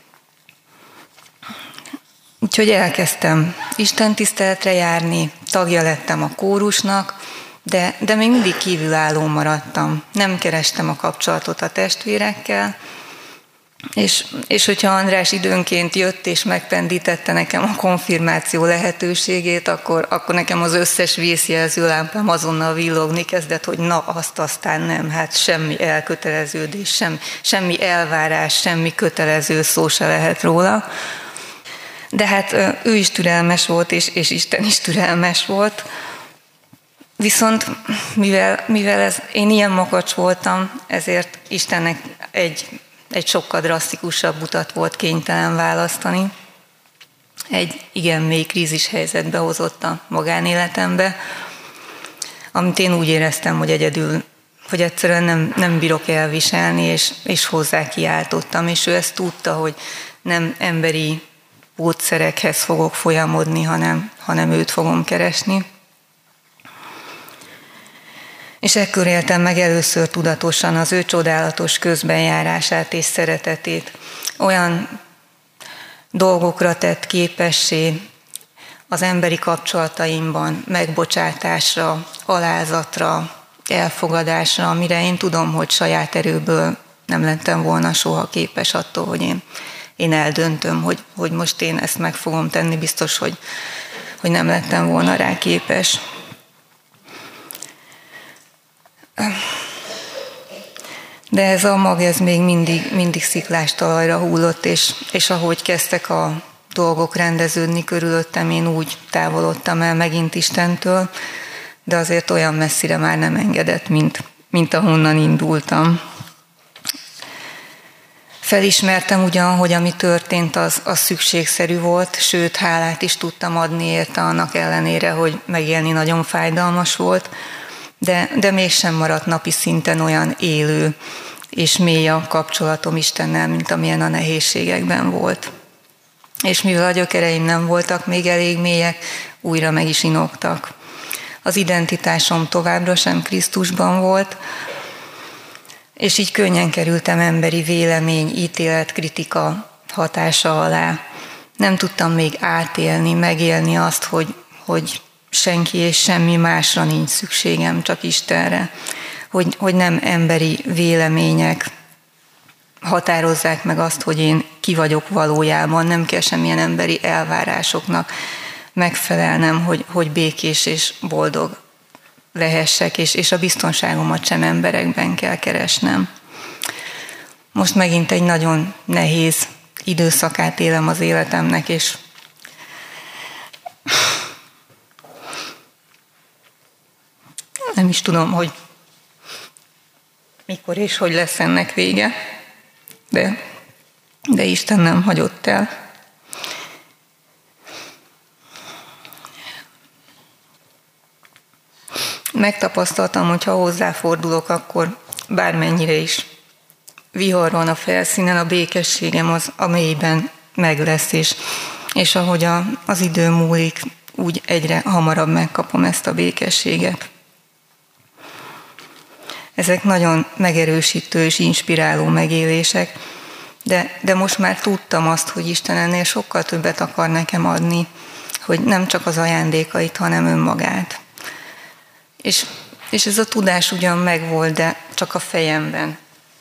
Úgyhogy elkezdtem istentiszteletre járni, tagja lettem a kórusnak, de még mindig kívülálló maradtam. Nem kerestem a kapcsolatot a testvérekkel, és hogyha András időnként jött és megpendítette nekem a konfirmáció lehetőségét, akkor nekem az összes vészjelzőlámpám azonnal villogni kezdett, hogy na, azt aztán nem, hát semmi elköteleződés, semmi elvárás, semmi kötelező szó se lehet róla. De hát ő is türelmes volt, és Isten is türelmes volt. Viszont mivel én ilyen makacs voltam, ezért Istennek egy sokkal drasztikusabb utat volt kénytelen választani. egy igen mély krízis helyzetbe hozott a magánéletembe, amit én úgy éreztem, hogy egyedül, hogy egyszerűen nem bírok elviselni, és hozzá kiáltottam, és ő ezt tudta, hogy nem emberi módszerekhez fogok folyamodni, hanem őt fogom keresni. És ekkor éltem meg először tudatosan az ő csodálatos közbenjárását és szeretetét. Olyan dolgokra tett képessé az emberi kapcsolataimban, megbocsátásra, alázatra, elfogadásra, amire én tudom, hogy saját erőből nem lettem volna soha képes attól, hogy én eldöntöm, hogy most én ezt meg fogom tenni, biztos, hogy nem lettem volna rá képes. De ez a mag, ez még mindig sziklás talajra hullott, és ahogy kezdtek a dolgok rendeződni körülöttem, én úgy távolodtam el megint Istentől, de azért olyan messzire már nem engedett, mint ahonnan indultam. Felismertem ugyan, hogy ami történt, az szükségszerű volt, sőt, hálát is tudtam adni érte annak ellenére, hogy megélni nagyon fájdalmas volt, de mégsem maradt napi szinten olyan élő és mély a kapcsolatom Istennel, mint amilyen a nehézségekben volt. És mivel a gyökereim nem voltak még elég mélyek, újra meg is inogtak. Az identitásom továbbra sem Krisztusban volt, és így könnyen kerültem emberi vélemény, ítélet, kritika hatása alá. Nem tudtam még átélni, megélni azt, hogy senki és semmi másra nincs szükségem, csak Istenre. Hogy nem emberi vélemények határozzák meg azt, hogy én ki vagyok valójában, nem kell semmilyen emberi elvárásoknak megfelelnem, hogy békés és boldog lehessek, és a biztonságomat sem emberekben kell keresnem. Most megint egy nagyon nehéz időszakát élem az életemnek, és nem is tudom, hogy mikor és hogy lesz ennek vége, de Isten nem hagyott el. Megtapasztaltam, hogy ha hozzáfordulok, akkor bármennyire is vihar van a felszínen, a békességem az a mélyben meg lesz, és ahogy az idő múlik, úgy egyre hamarabb megkapom ezt a békességet. Ezek nagyon megerősítő és inspiráló megélések, de most már tudtam azt, hogy Isten ennél sokkal többet akar nekem adni, hogy nem csak az ajándékait, hanem önmagát. És ez a tudás ugyan megvolt, de csak a fejemben.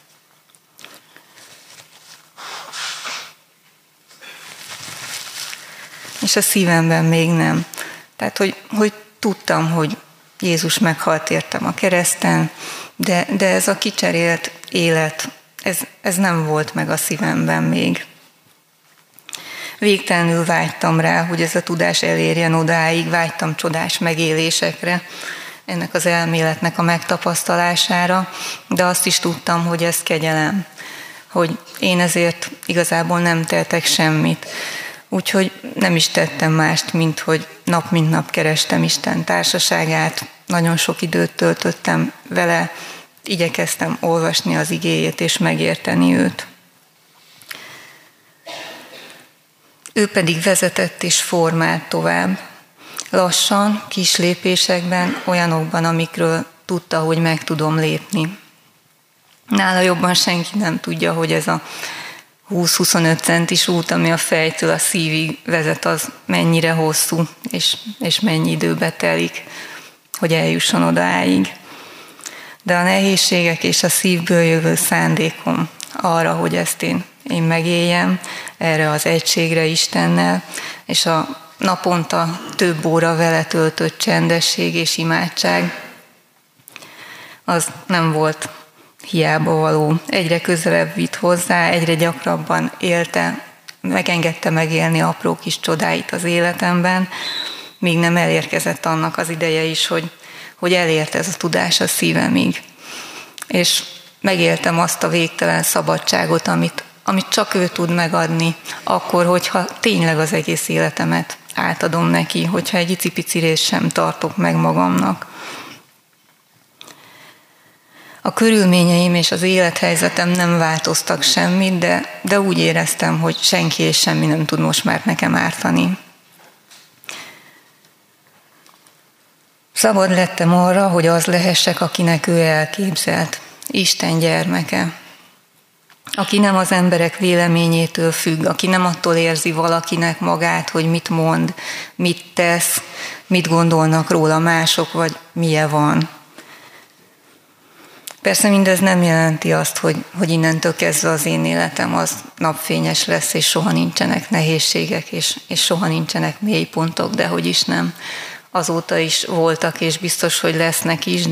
És a szívemben még nem. Tehát, hogy tudtam, hogy Jézus meghalt értem a kereszten, de ez a kicserélt élet, ez nem volt meg a szívemben még. Végtelenül vágytam rá, hogy ez a tudás elérjen odáig, vágytam csodás megélésekre, ennek az elméletnek a megtapasztalására, de azt is tudtam, hogy ez kegyelem, hogy én ezért igazából nem tehetek semmit. Úgyhogy nem is tettem mást, mint hogy nap mint nap kerestem Isten társaságát, nagyon sok időt töltöttem vele, igyekeztem olvasni az igéjét és megérteni őt. Ő pedig vezetett és formált tovább. Lassan, kis lépésekben, olyanokban, amikről tudta, hogy meg tudom lépni. Nála jobban senki nem tudja, hogy ez a 20-25 centis út, ami a fejtől a szívig vezet, az mennyire hosszú, és mennyi időbe telik, hogy eljusson odáig. De a nehézségek és a szívből jövő szándékom arra, hogy ezt én megéljem, erre az egységre Istennel, és a naponta több óra vele töltött csendesség és imádság, az nem volt hiába való. Egyre közelebb vitt hozzá, egyre gyakrabban élte, megengedte megélni apró kis csodáit az életemben, míg nem elérkezett annak az ideje is, hogy elért ez a tudás a szívemig. És megéltem azt a végtelen szabadságot, amit csak ő tud megadni, akkor, hogyha tényleg az egész életemet átadom neki, hogyha egy icipici részt sem tartok meg magamnak. A körülményeim és az élethelyzetem nem változtak semmit, de úgy éreztem, hogy senki és semmi nem tud most már nekem ártani. Szabad lettem arra, hogy az lehessek, akinek ő elképzelt, Isten gyermeke, aki nem az emberek véleményétől függ, aki nem attól érzi valakinek magát, hogy mit mond, mit tesz, mit gondolnak róla mások, vagy milyen van. Persze mindez nem jelenti azt, hogy innentől kezdve az én életem az napfényes lesz, és soha nincsenek nehézségek, és soha nincsenek mélypontok, de hogy is nem. Azóta is voltak, és biztos, hogy lesznek is,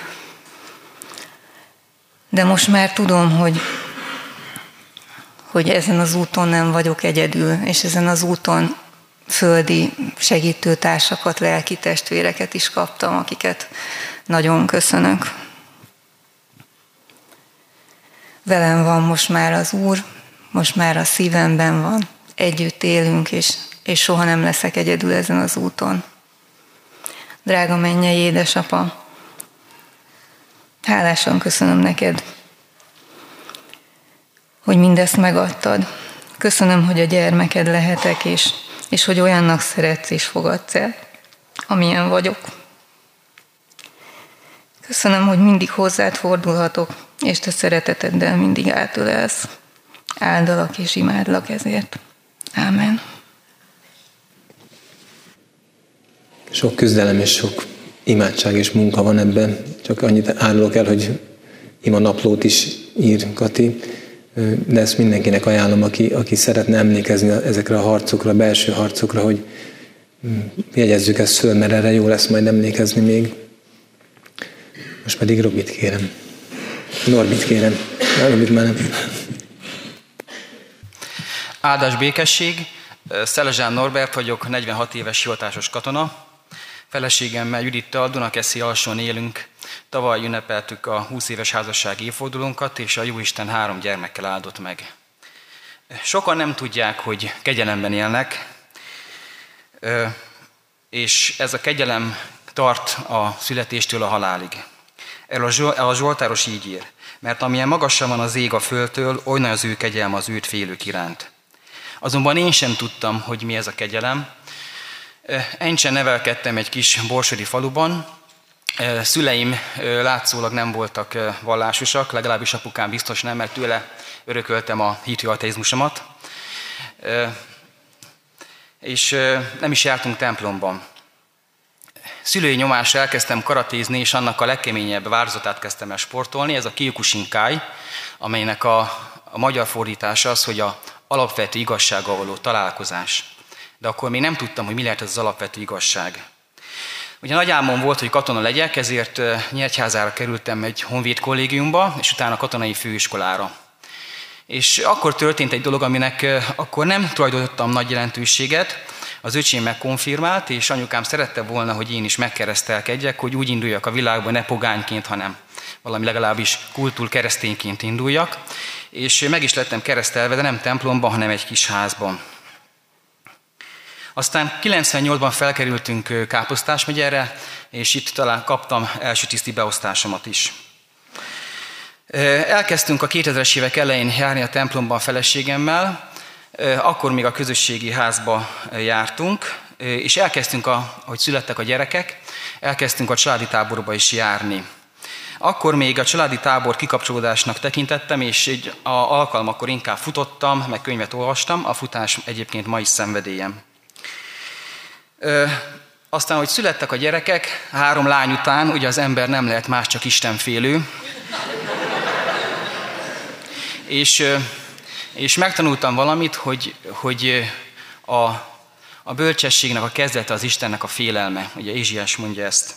de most már tudom, hogy ezen az úton nem vagyok egyedül, és ezen az úton földi segítőtársakat, lelki testvéreket is kaptam, akiket nagyon köszönök. Velem van most már az Úr, most már a szívemben van, együtt élünk, és soha nem leszek egyedül ezen az úton. Drága mennyei édesapa, hálásan köszönöm neked, hogy mindezt megadtad. Köszönöm, hogy a gyermeked lehetek, és hogy olyannak szeretsz és fogadsz el, amilyen vagyok. Köszönöm, hogy mindig hozzád fordulhatok, és te szereteteddel mindig átölelsz. Áldalak és imádlak ezért. Ámen. Sok küzdelem és sok imádság és munka van ebben. Csak annyit árulok el, hogy ima naplót is ír Kati, de ezt mindenkinek ajánlom, aki szeretne emlékezni ezekre a harcokra, a belső harcokra, hogy jegyezzük ezt föl, mert erre jó lesz majd emlékezni még. Most pedig Robit kérem. Norbit kérem. Robit már nem. Áldás békesség. Szelezsán Norbert vagyok, 46 éves hivatásos katona. Feleségemmel Judittal Dunakeszi Alsón élünk. Tavaly ünnepeltük a 20 éves házassági évfordulónkat, és a Jóisten 3 gyermekkel áldott meg. Sokan nem tudják, hogy kegyelemben élnek, és ez a kegyelem tart a születéstől a halálig. Erről a Zsoltáros így ír: mert amilyen magasan van az ég a földtől, olyan az ő kegyelme az őt félők iránt. Azonban én sem tudtam, hogy mi ez a kegyelem. Encsen nevelkedtem egy kis borsodi faluban. Szüleim látszólag nem voltak vallásosak, legalábbis apukám biztos nem, mert tőle örököltem a hitű ateizmusomat. És nem is jártunk templomban. Szülői nyomásra elkezdtem karatézni, és annak a legkeményebb változatát kezdtem el sportolni. Ez a Kyokushinkai, amelynek a magyar fordítása az, hogy a alapvető igazsággal való találkozás. De akkor még nem tudtam, hogy mi lehet ez az alapvető igazság. Ugye nagy álmom volt, hogy katona legyek, ezért Nyíregyházára kerültem egy honvéd kollégiumba, és utána katonai főiskolára. És akkor történt egy dolog, aminek akkor nem tulajdonítottam nagy jelentőséget. Az öcsém megkonfirmált, és anyukám szerette volna, hogy én is megkeresztelkedjek, hogy úgy induljak a világban, ne pogányként, hanem valami legalábbis kultúr keresztényként induljak. És meg is lettem keresztelve, de nem templomban, hanem egy kis házban. Aztán 98-ban felkerültünk Káposztás megyerre, és itt talán kaptam első tiszti beosztásomat is. Elkezdtünk a 2000-es évek elején járni a templomban a feleségemmel, akkor még a közösségi házba jártunk, és elkezdtünk, ahogy születtek a gyerekek, elkezdtünk a családi táborba is járni. Akkor még a családi tábor kikapcsolódásnak tekintettem, és egy alkalmakkor inkább futottam, meg könyvet olvastam, a futás egyébként ma is szenvedélyem. Aztán, hogy születtek a gyerekek, 3 lány után, ugye az ember nem lehet más, csak istenfélő. És megtanultam valamit, hogy a bölcsességnek a kezdete az Istennek a félelme. Ugye Ézsiás mondja ezt.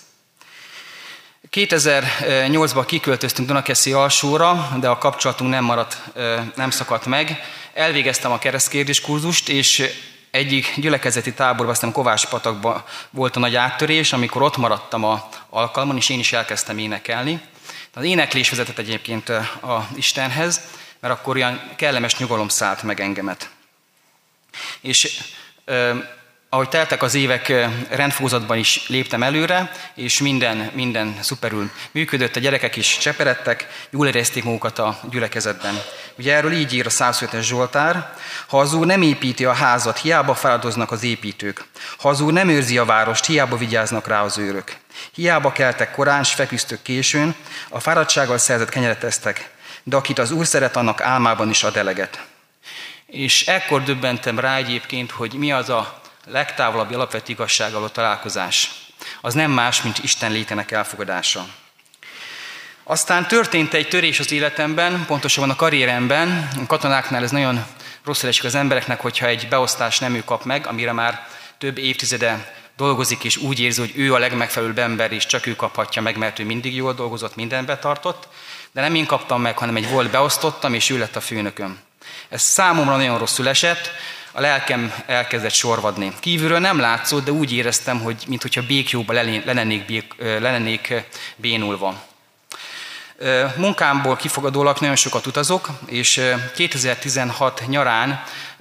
2008-ban kiköltöztünk Dunakeszi Alsóra, de a kapcsolatunk nem szakadt meg. Elvégeztem a keresztkérdés kurzust, és egyik gyülekezeti táborban, aztán Kovács-patakban volt a nagy áttörés, amikor ott maradtam az alkalmon, és én is elkezdtem énekelni. Az éneklés vezetett egyébként a Istenhez, mert akkor olyan kellemes nyugalom szállt meg engemet. És ahogy teltek az évek, rendfokozatban is léptem előre, és minden szuperül működött, a gyerekek is cseperedtek, jól érezték magukat a gyülekezetben. Ugye erről így ír a 105-es Zsoltár: ha az Úr nem építi a házat, hiába fáradoznak az építők. Ha az Úr nem őrzi a várost, hiába vigyáznak rá az őrök. Hiába keltek korán, s feküztök későn, a fáradtsággal szerzett kenyeret esztek, de akit az Úr szeret, annak álmában is ad eleget. És ekkor döbbentem rá egyébként, hogy mi az a legtávolabbi alapvető igazsággal a találkozás. Az nem más, mint Isten létének elfogadása. Aztán történt egy törés az életemben, pontosabban a karrieremben. A katonáknál ez nagyon rosszul esik az embereknek, hogyha egy beosztást nem ő kap meg, amire már több évtizede dolgozik, és úgy érzi, hogy ő a legmegfelelőbb ember, és csak ő kaphatja meg, mert ő mindig jól dolgozott, mindenbe tartott. De nem én kaptam meg, hanem egy volt beosztottam, és ő lett a főnököm. Ez számomra nagyon rosszul esett, a lelkem elkezdett sorvadni. Kívülről nem látszott, de úgy éreztem, hogy mintha békjóba lennék bénulva. Munkámból kifogadólag nagyon sokat utazok, és 2016 nyarán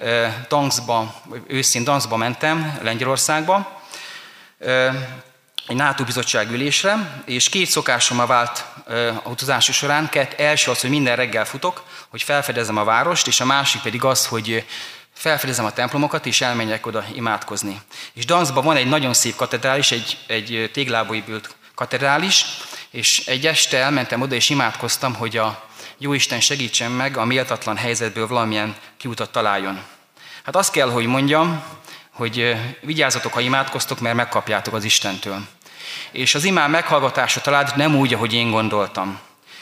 őszén Danszba mentem, Lengyelországba, egy NATO bizottság ülésre, és két szokásommal vált a utazási során. Első az, hogy minden reggel futok, hogy felfedezem a várost, és a másik pedig az, hogy felfedezem a templomokat, és elmenjek oda imádkozni. És Danszban van egy nagyon szép katedrális, egy téglából épült katedrális, és egy este elmentem oda, és imádkoztam, hogy a Jóisten segítsen meg a méltatlan helyzetből valamilyen kiutat találjon. Hát azt kell, hogy mondjam, hogy vigyázzatok, ha imádkoztok, mert megkapjátok az Istentől. És az imám meghallgatása talált nem úgy, ahogy én gondoltam.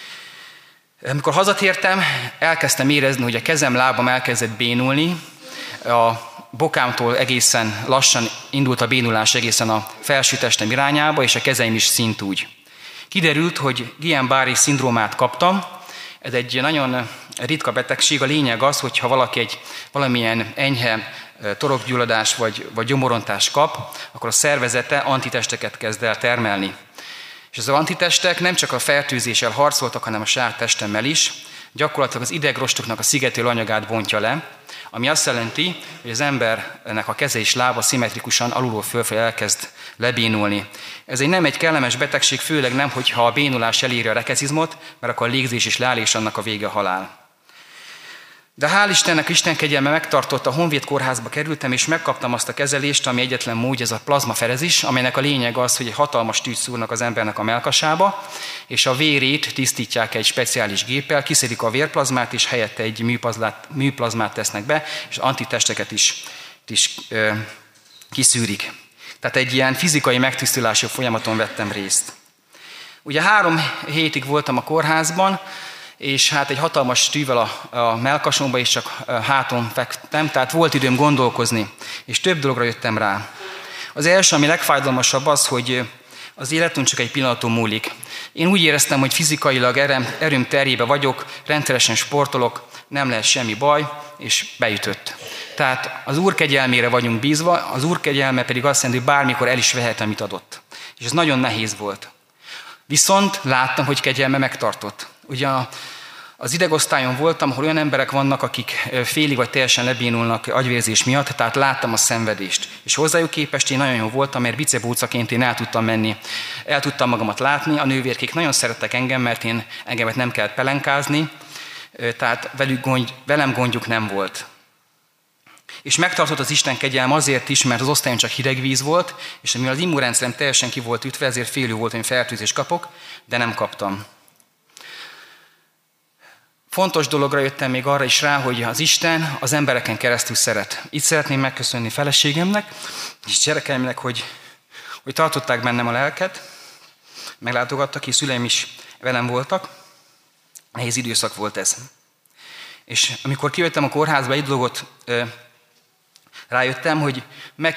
Amikor hazatértem, elkezdtem érezni, hogy a kezem, lábam elkezdett bénulni, a bokámtól egészen lassan indult a bénulás egészen a felső testem irányába, és a kezeim is szintúgy. Kiderült, hogy Guillain-Barré szindrómát kaptam. Ez egy nagyon ritka betegség. A lényeg az, hogyha valaki valamilyen enyhe torokgyulladás vagy gyomorontás kap, akkor a szervezete antitesteket kezd el termelni. És az antitestek nem csak a fertőzéssel harcoltak, hanem a saját testemmel is. Gyakorlatilag az idegrostoknak a szigetélő anyagát bontja le, ami azt jelenti, hogy az embernek a keze és lába szimmetrikusan alulról fölfelé elkezd lebénulni. Ez nem egy kellemes betegség, főleg nem, hogyha a bénulás eléri a rekeszizmot, mert akkor a légzés is leáll, és annak a vége a halál. De hál' Istennek, Isten kegyelme megtartott, a Honvéd kórházba kerültem, és megkaptam azt a kezelést, ami egyetlen módja, ez a plazmaferezis, amelynek a lényeg az, hogy egy hatalmas tűt szúrnak az embernek a melkasába, és a vérét tisztítják egy speciális géppel, kiszedik a vérplazmát, és helyette egy műplazmát tesznek be, és antitesteket is kiszűrik. Tehát egy ilyen fizikai megtisztulási folyamaton vettem részt. Ugye 3 hétig voltam a kórházban, és hát egy hatalmas tűvel a melkasomba, és csak háton fektem, tehát volt időm gondolkozni, és több dologra jöttem rá. Az első, ami legfájdalmasabb az, hogy az életünk csak egy pillanaton múlik. Én úgy éreztem, hogy fizikailag erőm terjébe vagyok, rendszeresen sportolok, nem lehet semmi baj, és beütött. Tehát az Úr kegyelmére vagyunk bízva, az Úr kegyelme pedig azt jelenti, hogy bármikor el is vehet, amit adott. És ez nagyon nehéz volt. Viszont láttam, hogy kegyelme megtartott. Ugye az idegosztályon voltam, ahol olyan emberek vannak, akik félig vagy teljesen lebénulnak agyvérzés miatt, tehát láttam a szenvedést. És hozzájuk képest én nagyon jó voltam, mert bicebócaként én el tudtam menni, el tudtam magamat látni. A nővérkék nagyon szerettek engem, mert engemet nem kellett pelenkázni, tehát velem gondjuk nem volt. És megtartott az Isten kegyelme azért is, mert az osztályon csak hideg víz volt, és mivel az immunrendszerem teljesen ki volt ütve, ezért félő volt, hogy fertőzést kapok, de nem kaptam. Fontos dologra jöttem még arra is rá, hogy az Isten az embereken keresztül szeret. Itt szeretném megköszönni feleségemnek és gyerekeimnek, hogy tartották bennem a lelket, meglátogattak, és szüleim is velem voltak. Nehéz időszak volt ez. És amikor kijöttem a kórházba, egy dolgot rájöttem, hogy meg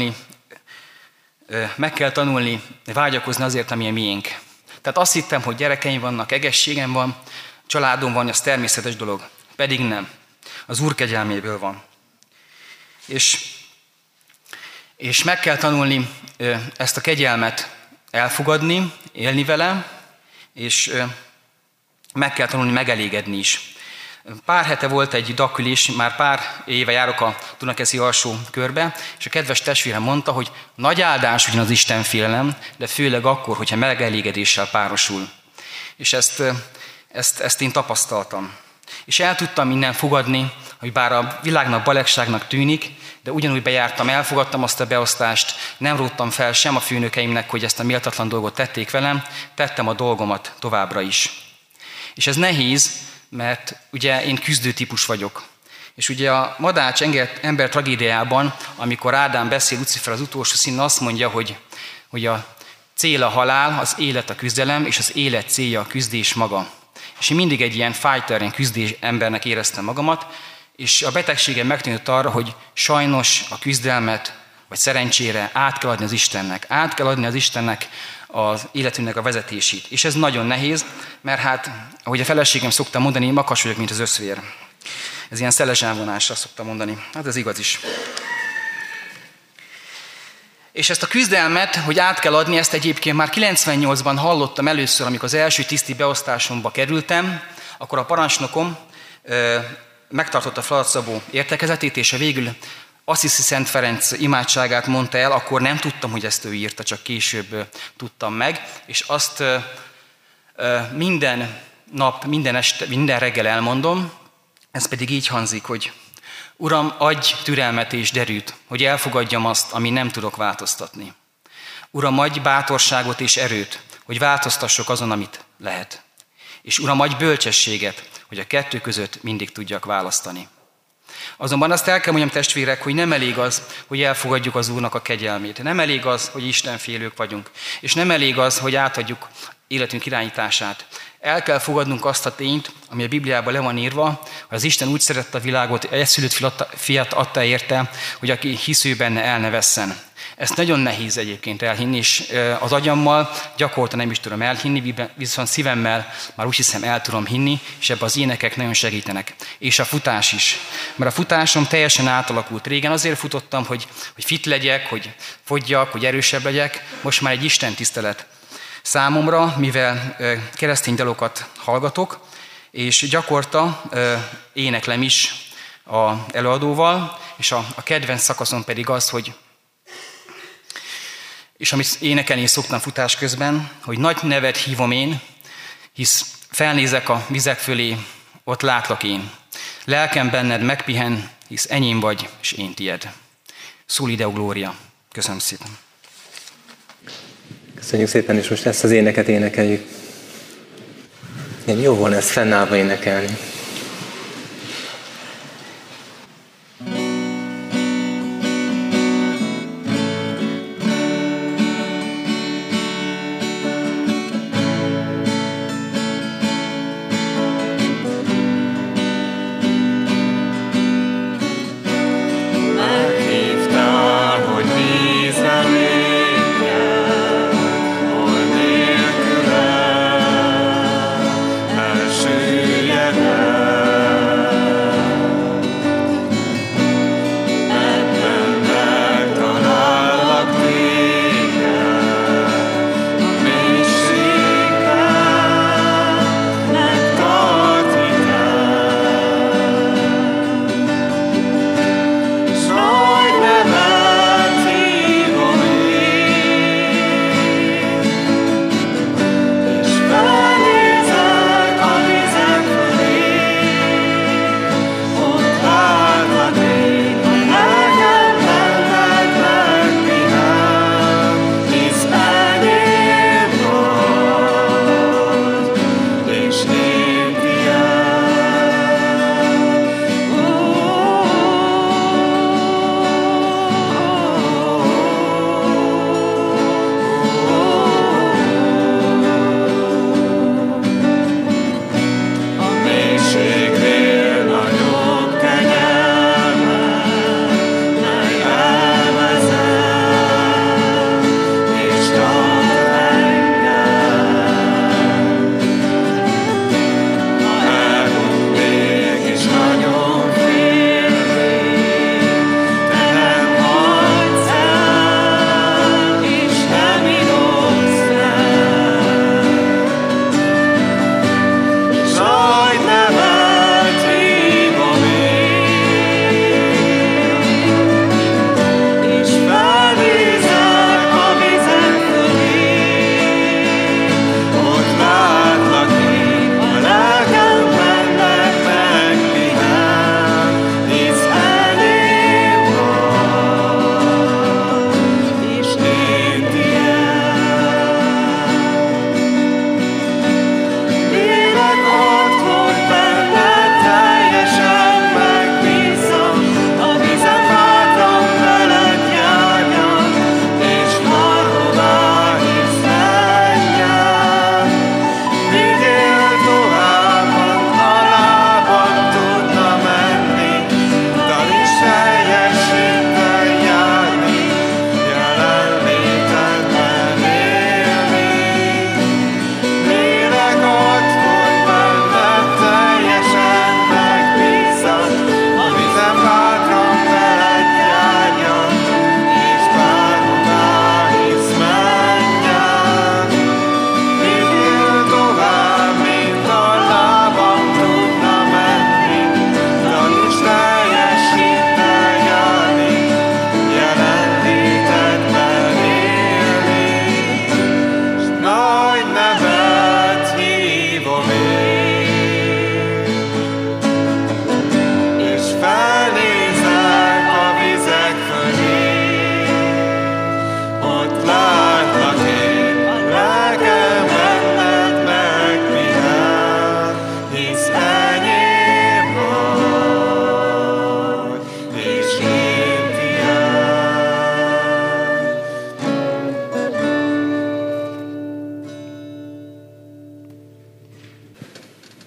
kell tanulni vágyakozni azért, ami a miénk. Tehát azt hittem, hogy gyerekeim vannak, egészségem van, családom van, az természetes dolog. Pedig nem. Az Úr kegyelméből van. És meg kell tanulni ezt a kegyelmet elfogadni, élni vele, és meg kell tanulni megelégedni is. Pár hete volt egy dakülés, már pár éve járok a Dunakeszi alsó körbe, és a kedves testvérem mondta, hogy nagy áldás ugyan az Isten félelem, de főleg akkor, hogyha megelégedéssel párosul. És ezt én tapasztaltam. És el tudtam innen fogadni, hogy bár a világnak balegságnak tűnik, de ugyanúgy bejártam, elfogadtam azt a beosztást, nem róttam fel sem a főnökeimnek, hogy ezt a méltatlan dolgot tették velem, tettem a dolgomat továbbra is. És ez nehéz, mert ugye én küzdő típus vagyok. És ugye a Madács ember tragédiában, amikor Ádám beszél Lucifer az utolsó színen, azt mondja, hogy a cél a halál, az élet a küzdelem, és az élet célja a küzdés maga. És én mindig egy ilyen fighter, ilyen küzdés embernek éreztem magamat, és a betegségem megtanított arra, hogy sajnos a küzdelmet, vagy szerencsére át kell adni az Istennek. Át kell adni az Istennek az életünknek a vezetését. És ez nagyon nehéz, mert hát, ahogy a feleségem szokta mondani, én makas vagyok, mint az összvér. Ez ilyen szeles elvonásra szokta mondani. Hát ez igaz is. És ezt a küzdelmet, hogy át kell adni, ezt egyébként már 98-ban hallottam először, amikor az első tiszti beosztásomba kerültem, akkor a parancsnokom megtartotta Fladatszabó értekezetét, és a végül Assisi Szent Ferenc imádságát mondta el, akkor nem tudtam, hogy ezt ő írta, csak később tudtam meg, és azt minden nap, minden este, minden reggel elmondom, ez pedig így hangzik, hogy Uram, adj türelmet és derűt, hogy elfogadjam azt, ami nem tudok változtatni. Uram, adj bátorságot és erőt, hogy változtassok azon, amit lehet. És Uram, adj bölcsességet, hogy a kettő között mindig tudjak választani. Azonban azt el kell mondjam, testvérek, hogy nem elég az, hogy elfogadjuk az Úrnak a kegyelmét. Nem elég az, hogy istenfélők vagyunk. És nem elég az, hogy átadjuk életünk irányítását. El kell fogadnunk azt a tényt, ami a Bibliában le van írva, hogy az Isten úgy szerette a világot, egyszülött fiat adta érte, hogy aki hisző benne el ne vesszen. Ezt nagyon nehéz egyébként elhinni, és az agyammal gyakorta nem is tudom elhinni, viszont szívemmel már úgy hiszem el tudom hinni, és ebben az énekek nagyon segítenek. És a futás is. Mert a futásom teljesen átalakult. Régen azért futottam, hogy fit legyek, hogy fogyjak, hogy erősebb legyek, most már egy Isten tisztelet számomra, mivel keresztény dalokat hallgatok, és gyakorta éneklem is az előadóval, és a kedvenc szakaszom pedig az, hogy és amit énekelni szoktam futás közben, hogy nagy nevet hívom én, hisz felnézek a vizek fölé, ott látlak én. Lelkem benned megpihen, hisz enyém vagy, és én tied. Soli Deo Gloria. Köszönöm szépen. Köszönjük szépen, és most ezt az éneket énekeljük. Igen, jó volna ezt fennállva énekelni. Yeah.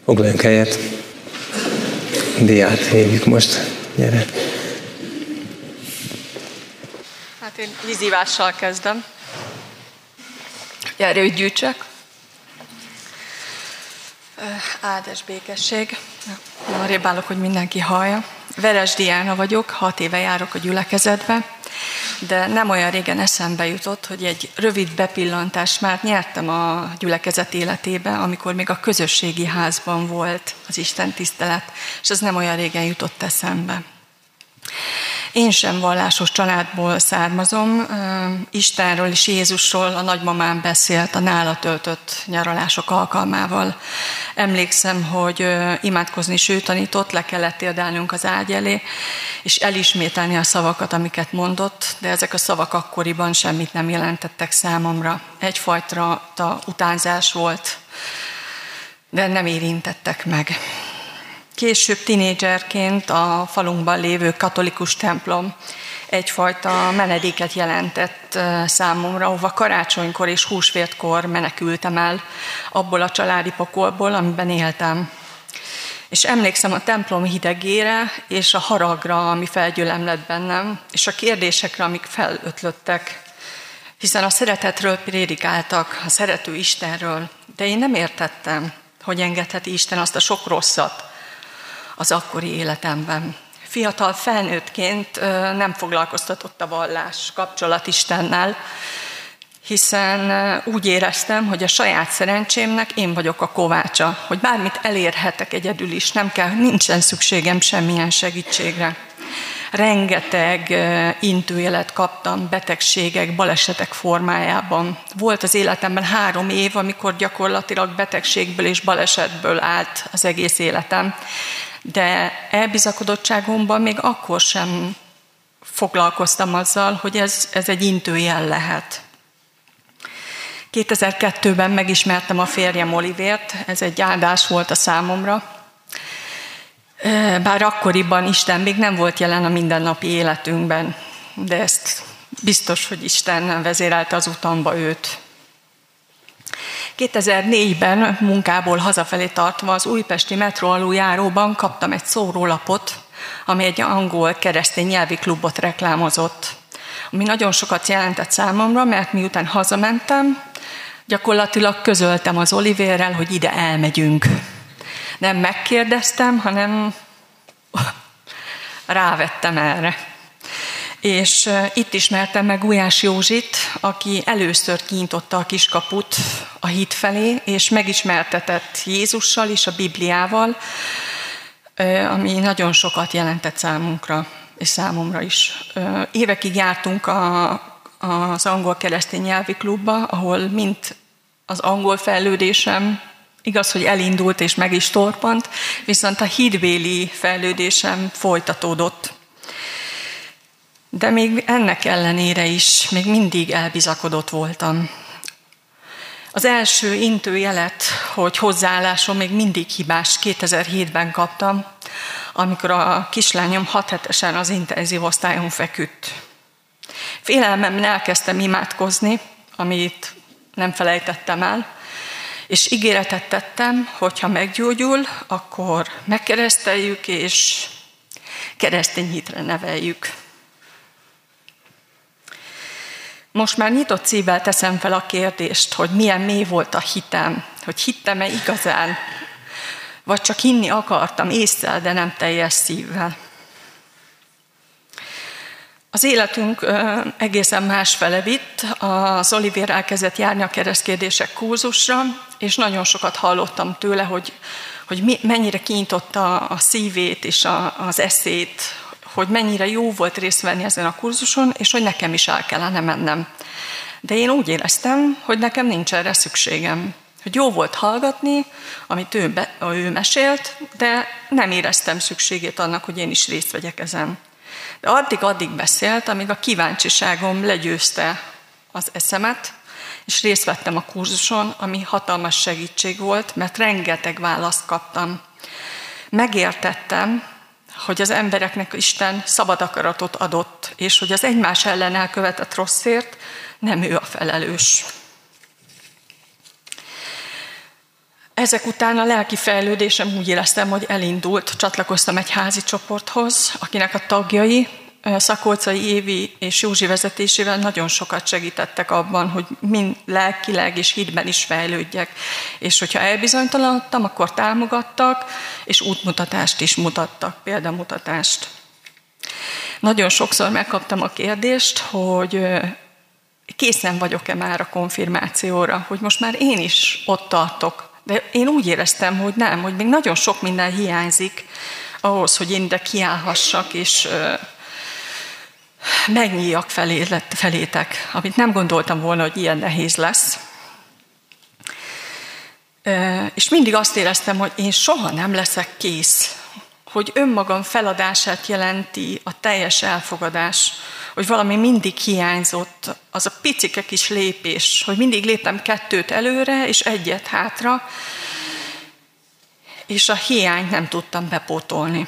Foglaljunk helyet. Diát hívjuk most. Gyere. Hát én vízívással kezdem. Erőt gyűjtsek. Áldás békesség. Arrébb állok, hogy mindenki hallja. Veres Diana vagyok, 6 éve járok a gyülekezetbe, de nem olyan régen eszembe jutott, hogy egy rövid bepillantást már nyertem a gyülekezet életébe, amikor még a közösségi házban volt az Isten tisztelet, és ez nem olyan régen jutott eszembe. Én sem vallásos családból származom, Istenről és Jézusról a nagymamám beszélt a nála töltött nyaralások alkalmával. Emlékszem, hogy imádkozni is ő tanított, le kellett térdelnünk az ágy elé, és elismételni a szavakat, amiket mondott, de ezek a szavak akkoriban semmit nem jelentettek számomra. Egyfajta utánzás volt, de nem érintettek meg. Később tinédzserként a falunkban lévő katolikus templom egyfajta menedéket jelentett számomra, ahova karácsonykor és húsvétkor menekültem el abból a családi pokolból, amiben éltem. És emlékszem a templom hidegére és a haragra, ami felgyülemlett bennem, és a kérdésekre, amik felötlöttek, hiszen a szeretetről prédikáltak, a szerető Istenről, de én nem értettem, hogy engedheti Isten azt a sok rosszat az akkori életemben. Fiatal felnőttként nem foglalkoztatott a vallás, kapcsolat Istennel, hiszen úgy éreztem, hogy a saját szerencsémnek én vagyok a kovácsa, hogy bármit elérhetek egyedül is, nincsen szükségem semmilyen segítségre. Rengeteg intőjelet kaptam betegségek, balesetek formájában. Volt az életemben 3 év, amikor gyakorlatilag betegségből és balesetből állt az egész életem, de elbizakodottságomban még akkor sem foglalkoztam azzal, hogy ez egy intőjel lehet. 2002-ben megismertem a férjem Olivért, ez egy áldás volt a számomra. Bár akkoriban Isten még nem volt jelen a mindennapi életünkben, de ezt biztos, hogy Isten vezérelte az utamba őt. 2004-ben munkából hazafelé tartva az újpesti metró aluljáróban kaptam egy szórólapot, ami egy angol keresztény nyelvi klubot reklámozott, ami nagyon sokat jelentett számomra, mert miután hazamentem, gyakorlatilag közöltem az Olivérrel, hogy ide elmegyünk. Nem megkérdeztem, hanem rávettem erre. És itt ismertem meg Gulyás Józsit, aki először kinyitotta a kiskaput a hit felé, és megismertetett Jézussal és a Bibliával, ami nagyon sokat jelentett számunkra, és számomra is. Évekig jártunk az angol keresztény nyelvi klubba, ahol mint az angol fejlődésem, igaz, hogy elindult és meg is torpant, viszont a hitbéli fejlődésem folytatódott. De még ennek ellenére is még mindig elbizakodott voltam. Az első intőjelet, hogy hozzáállásom még mindig hibás, 2007-ben kaptam, amikor a kislányom 6 hetesen az intenzív osztályon feküdt. Félelmemben elkezdtem imádkozni, amit nem felejtettem el, és ígéretet tettem, hogy ha meggyógyul, akkor megkereszteljük, és keresztény hitre neveljük. Most már nyitott szívvel teszem fel a kérdést, hogy milyen mély volt a hitem, hogy hittem-e igazán, vagy csak hinni akartam ésszel, de nem teljes szívvel. Az életünk egészen másfele vitt, az Olivér elkezdett járni a keresztkérdések kurzusra, és nagyon sokat hallottam tőle, hogy mennyire kinyitotta a szívét és az eszét, hogy mennyire jó volt részt venni ezen a kurzuson, és hogy nekem is el kellene mennem. De én úgy éreztem, hogy nekem nincs erre szükségem. Hogy jó volt hallgatni, amit ő mesélt, de nem éreztem szükségét annak, hogy én is részt vegyek ezen. De addig beszélt, amíg a kíváncsiságom legyőzte az eszemet, és részt vettem a kurzuson, ami hatalmas segítség volt, mert rengeteg választ kaptam. Megértettem, hogy az embereknek Isten szabad akaratot adott, és hogy az egymás ellen elkövetett rosszért nem ő a felelős. Ezek után a lelki fejlődésem úgy éreztem, hogy elindult. Csatlakoztam egy házi csoporthoz, akinek a tagjai Szakolcai Évi és Józsi vezetésével nagyon sokat segítettek abban, hogy mind lelkileg és hitben is fejlődjek. És hogyha elbizonytalanodtam, akkor támogattak, és útmutatást is mutattak, példamutatást. Nagyon sokszor megkaptam a kérdést, hogy készen vagyok-e már a konfirmációra, hogy most már én is ott tartok. De én úgy éreztem, hogy nem, hogy még nagyon sok minden hiányzik ahhoz, hogy én ide kiállhassak, és megnyíljak felétek, amit nem gondoltam volna, hogy ilyen nehéz lesz. És mindig azt éreztem, hogy én soha nem leszek kész, hogy önmagam feladását jelenti a teljes elfogadás, hogy valami mindig hiányzott, az a picike kis lépés, hogy mindig léptem 2 előre és 1 hátra, és a hiányt nem tudtam bepótolni.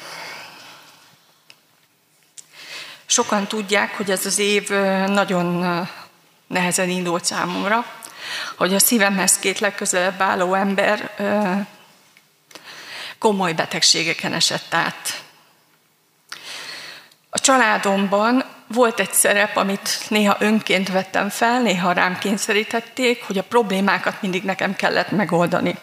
Sokan tudják, hogy ez az év nagyon nehezen indult számomra, hogy a szívemhez 2 legközelebb álló ember komoly betegségeken esett át. A családomban volt egy szerep, amit néha önként vettem fel, néha rám kényszerítették, hogy a problémákat mindig nekem kellett megoldani.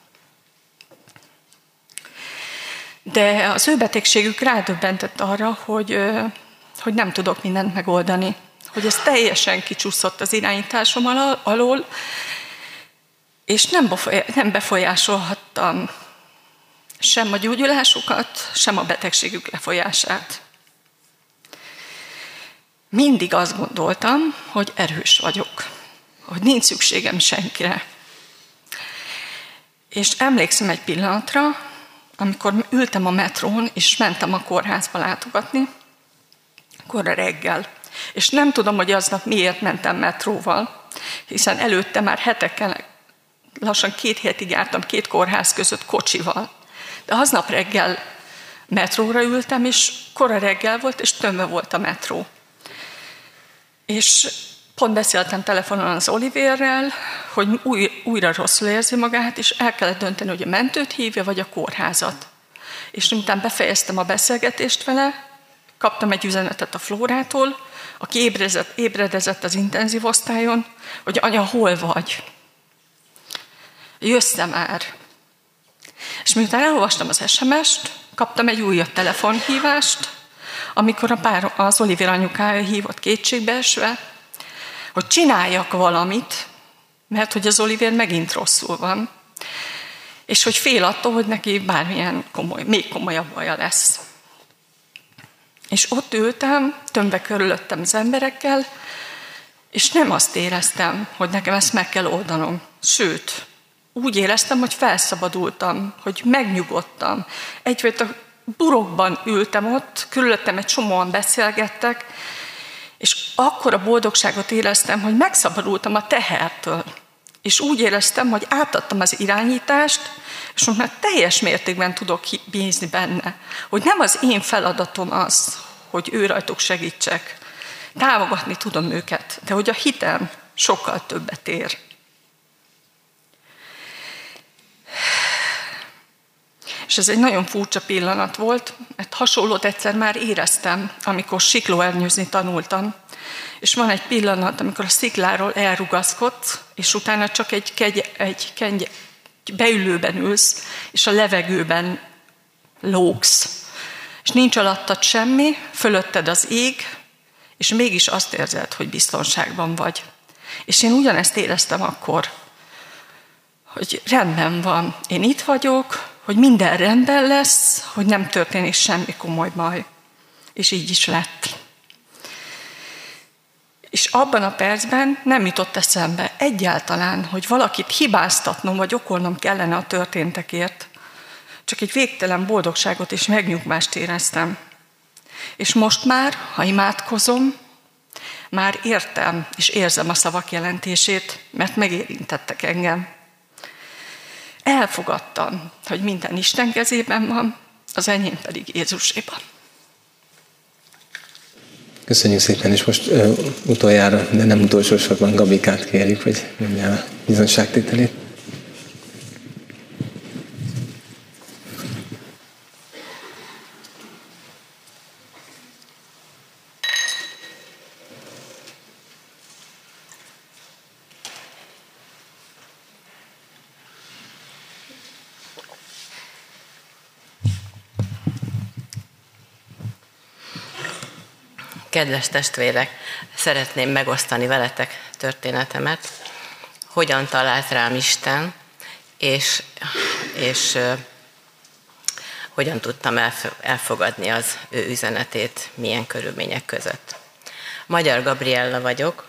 De az ő betegségük rádöbbentett arra, hogy nem tudok mindent megoldani, hogy ez teljesen kicsúszott az irányításom alól, és nem befolyásolhattam sem a gyógyulásukat, sem a betegségük lefolyását. Mindig azt gondoltam, hogy erős vagyok, hogy nincs szükségem senkire. És emlékszem egy pillanatra, amikor ültem a metrón, és mentem a kórházba látogatni, korai reggel. És nem tudom, hogy aznap miért mentem metróval, hiszen előtte már hetekkel, lassan 2 hétig jártam 2 kórház között kocsival. De aznap reggel metróra ültem, és korai reggel volt, és tömve volt a metró. És pont beszéltem telefonon az Olivérrel, hogy újra rosszul érzi magát, és el kellett dönteni, hogy a mentőt hívja, vagy a kórházat. És miután befejeztem a beszélgetést vele, kaptam egy üzenetet a Flórától, aki ébredezett az intenzív osztályon, hogy anya, hol vagy? Jössz már. És miután elolvastam az SMS-t, kaptam egy újabb telefonhívást, amikor az Olivér anyukája hívott kétségbeesve, hogy csináljak valamit, mert hogy az Olivér megint rosszul van, és hogy fél attól, hogy neki bármilyen még komolyabb baja lesz. És ott ültem, tömve körülöttem az emberekkel, és nem azt éreztem, hogy nekem ezt meg kell oldanom. Sőt, úgy éreztem, hogy felszabadultam, hogy megnyugodtam. Egyfajta burokban ültem ott, körülöttem egy csomóan beszélgettek, és akkora boldogságot éreztem, hogy megszabadultam a tehertől. És úgy éreztem, hogy átadtam az irányítást, és most már teljes mértékben tudok bízni benne, hogy nem az én feladatom az, hogy ő rajtuk segítsek. Támogatni tudom őket, de hogy a hitem sokkal többet ér. És ez egy nagyon furcsa pillanat volt, mert hasonlót egyszer már éreztem, amikor siklóernyőzni tanultam. És van egy pillanat, amikor a szikláról elrugaszkodsz, és utána csak egy beülőben ülsz, és a levegőben lógsz. És nincs alattad semmi, fölötted az ég, és mégis azt érzed, hogy biztonságban vagy. És én ugyanezt éreztem akkor, hogy rendben van, én itt vagyok, hogy minden rendben lesz, hogy nem történik semmi komoly baj. És így is lett. És abban a percben nem jutott eszembe egyáltalán, hogy valakit hibáztatnom, vagy okolnom kellene a történtekért. Csak egy végtelen boldogságot és megnyugvást éreztem. És most már, ha imádkozom, már értem és érzem a szavak jelentését, mert megérintettek engem. Elfogadtam, hogy minden Isten kezében van, az enyém pedig Jézuséban. Köszönjük szépen, és most utoljára, de nem utolsó sorban Gabikát kérjük, hogy mondja a bizonyságtételét. Kedves testvérek, szeretném megosztani veletek történetemet, hogyan talált rám Isten, és hogyan tudtam elfogadni az ő üzenetét, milyen körülmények között. Magyar Gabriella vagyok,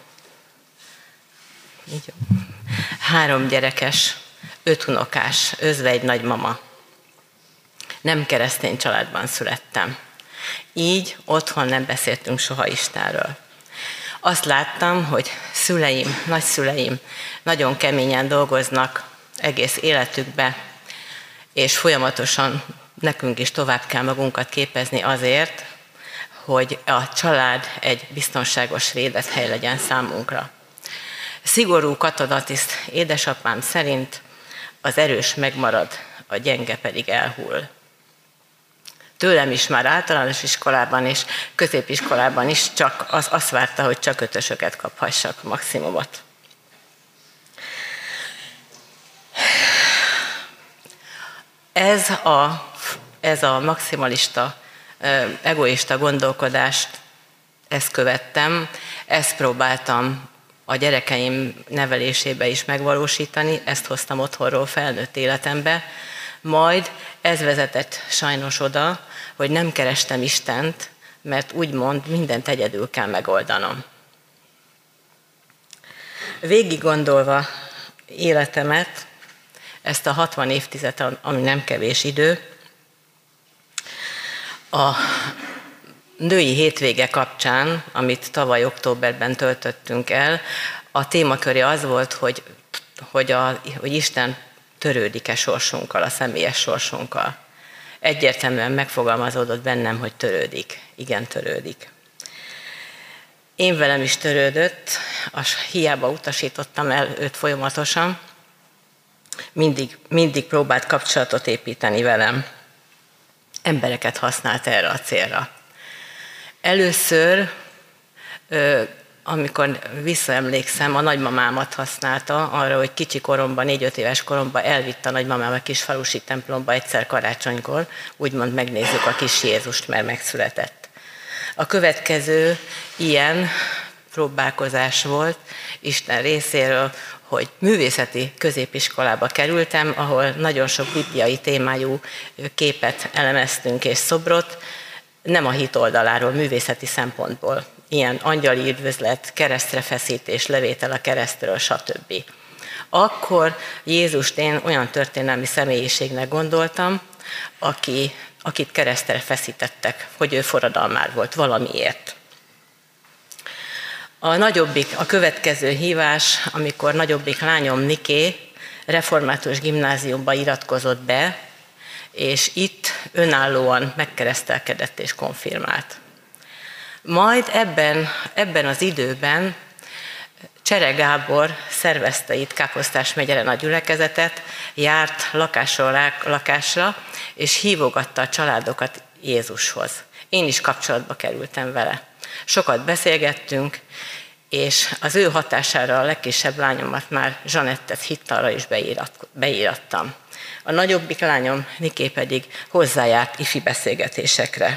3 gyerekes, 5 unokás, özvegy nagymama. Nem keresztény családban születtem. Így otthon nem beszéltünk soha Istenről. Azt láttam, hogy szüleim, nagyszüleim nagyon keményen dolgoznak egész életükbe, és folyamatosan nekünk is tovább kell magunkat képezni azért, hogy a család egy biztonságos, védett hely legyen számunkra. Szigorú katonatiszt édesapám szerint az erős megmarad, a gyenge pedig elhull. Tőlem is már általános iskolában és középiskolában is csak azt várta, hogy csak 5-ösöket kaphassak, maximumot. Ez a maximalista, egoista gondolkodást, ezt követtem, ezt próbáltam a gyerekeim nevelésébe is megvalósítani, ezt hoztam otthonról felnőtt életembe, majd ez vezetett sajnos oda, hogy nem kerestem Istent, mert úgymond mindent egyedül kell megoldanom. Végig gondolva életemet, ezt a 60 évtizedet, ami nem kevés idő, a női hétvége kapcsán, amit tavaly októberben töltöttünk el, a témaköre az volt, hogy Isten törődik-e sorsunkkal, a személyes sorsunkkal. Egyértelműen megfogalmazódott bennem, hogy törődik. Igen, törődik. Én velem is törődött, hiába utasítottam el őt folyamatosan, mindig próbált kapcsolatot építeni velem. Embereket használt erre a célra. Először, amikor visszaemlékszem, a nagymamámat használta arra, hogy kicsi koromban, 4-5 éves koromban elvitt a nagymamám a kisfalusi templomba egyszer karácsonykor, úgymond megnézzük a kis Jézust, mert megszületett. A következő ilyen próbálkozás volt Isten részéről, hogy művészeti középiskolába kerültem, ahol nagyon sok bibliai témájú képet elemeztünk és szobrot, nem a hit oldaláról, művészeti szempontból. Ilyen angyali üdvözlet, keresztre feszítés, levétel a keresztről, stb. Akkor Jézust én olyan történelmi személyiségnek gondoltam, akit keresztre feszítettek, hogy ő forradalmár volt valamiért. A következő hívás, amikor nagyobbik lányom Niké református gimnáziumba iratkozott be, és itt önállóan megkeresztelkedett és konfirmált. Majd ebben az időben Csere Gábor szervezte itt Káposztás megyere nagy gyülekezetet, járt lakásról lakásra, és hívogatta a családokat Jézushoz. Én is kapcsolatba kerültem vele. Sokat beszélgettünk, és az ő hatására a legkisebb lányomat már Zsanettet hittalra is beírattam. A nagyobbik lányom Niké pedig hozzájárt ifi beszélgetésekre.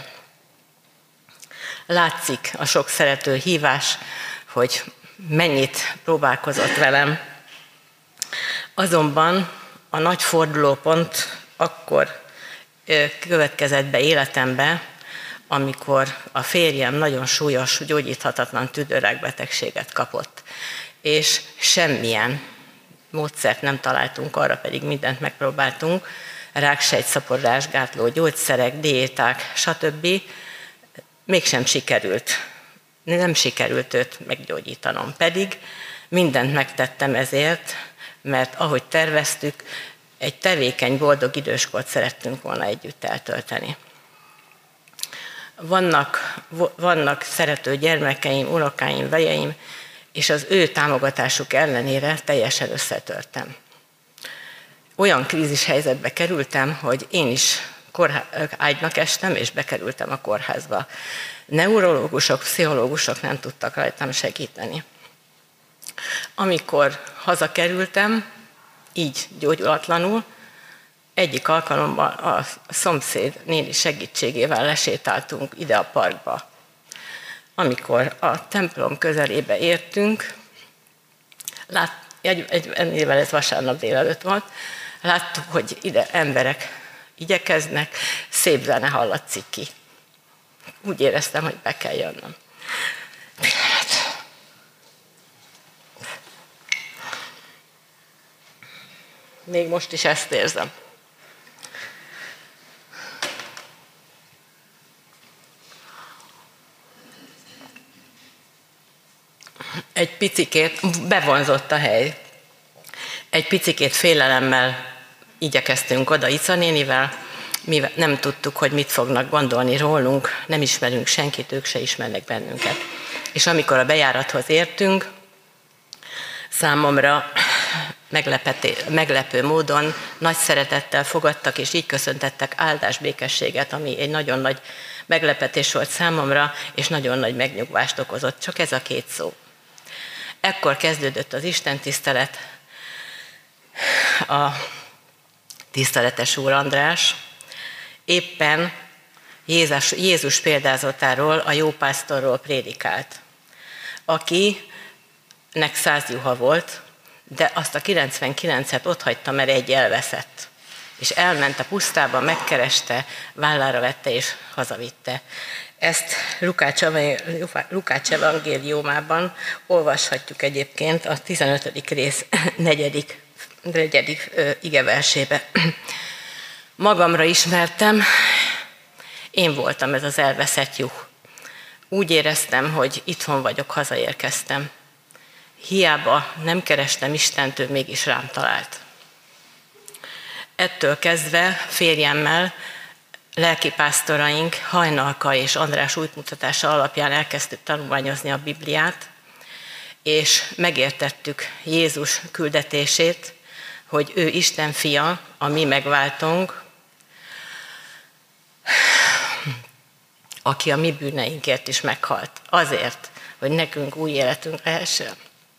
Látszik a sok szerető hívás, hogy mennyit próbálkozott velem. Azonban a nagy fordulópont akkor következett be életembe, amikor a férjem nagyon súlyos, gyógyíthatatlan tüdőrákbetegséget kapott. És semmilyen módszert nem találtunk, arra pedig mindent megpróbáltunk, ráksejtszaporodás gátló gyógyszerek, diéták, stb. Mégsem sikerült. Nem sikerült őt meggyógyítanom. Pedig mindent megtettem ezért, mert ahogy terveztük, egy tevékeny, boldog időskort szerettünk volna együtt eltölteni. Vannak szerető gyermekeim, unokáim, vejeim, és az ő támogatásuk ellenére teljesen összetörtem. Olyan krízis helyzetbe kerültem, hogy én is ágynak estem, és bekerültem a kórházba. Neurológusok, pszichológusok nem tudtak rajtam segíteni. Amikor hazakerültem, így gyógyulatlanul, egyik alkalommal a szomszéd néni segítségével lesétáltunk ide a parkba. amikor a templom közelébe értünk, ennél ez vasárnap délelőtt volt, láttuk, hogy ide emberek igyekeznek, szép zene hallatszik ki. Úgy éreztem, hogy be kell jönnöm. Pillanat. Még most is ezt érzem. Egy picikét bevonzott a hely. Egy picikét félelemmel igyekeztünk oda Ica nénivel, mivel nem tudtuk, hogy mit fognak gondolni rólunk, nem ismerünk senkit, ők se ismernek bennünket. És amikor a bejárathoz értünk, számomra meglepő módon nagy szeretettel fogadtak, és így köszöntettek áldás békességet, ami egy nagyon nagy meglepetés volt számomra, és nagyon nagy megnyugvást okozott. Csak ez a két szó. Ekkor kezdődött az istentisztelet. A tiszteletes úr András éppen Jézus példázatáról, a jópásztorról prédikált, akinek 100 juha volt, de azt a 99-et ott hagyta, mert egy elveszett. És elment a pusztába, megkereste, vállára vette és hazavitte. Ezt Lukács evangéliumában olvashatjuk egyébként a 15. rész 4. igeversébe. Magamra ismertem, én voltam ez az elveszett juh. Úgy éreztem, hogy itthon vagyok, hazaérkeztem. Hiába nem kerestem Istent, ő mégis rám talált. Ettől kezdve férjemmel lelkipásztoraink Hajnalka és András útmutatása alapján elkezdtük tanulmányozni a Bibliát, és megértettük Jézus küldetését, hogy ő Isten fia, a mi megváltónk, aki a mi bűneinkért is meghalt. Azért, hogy nekünk új életünk lehessen.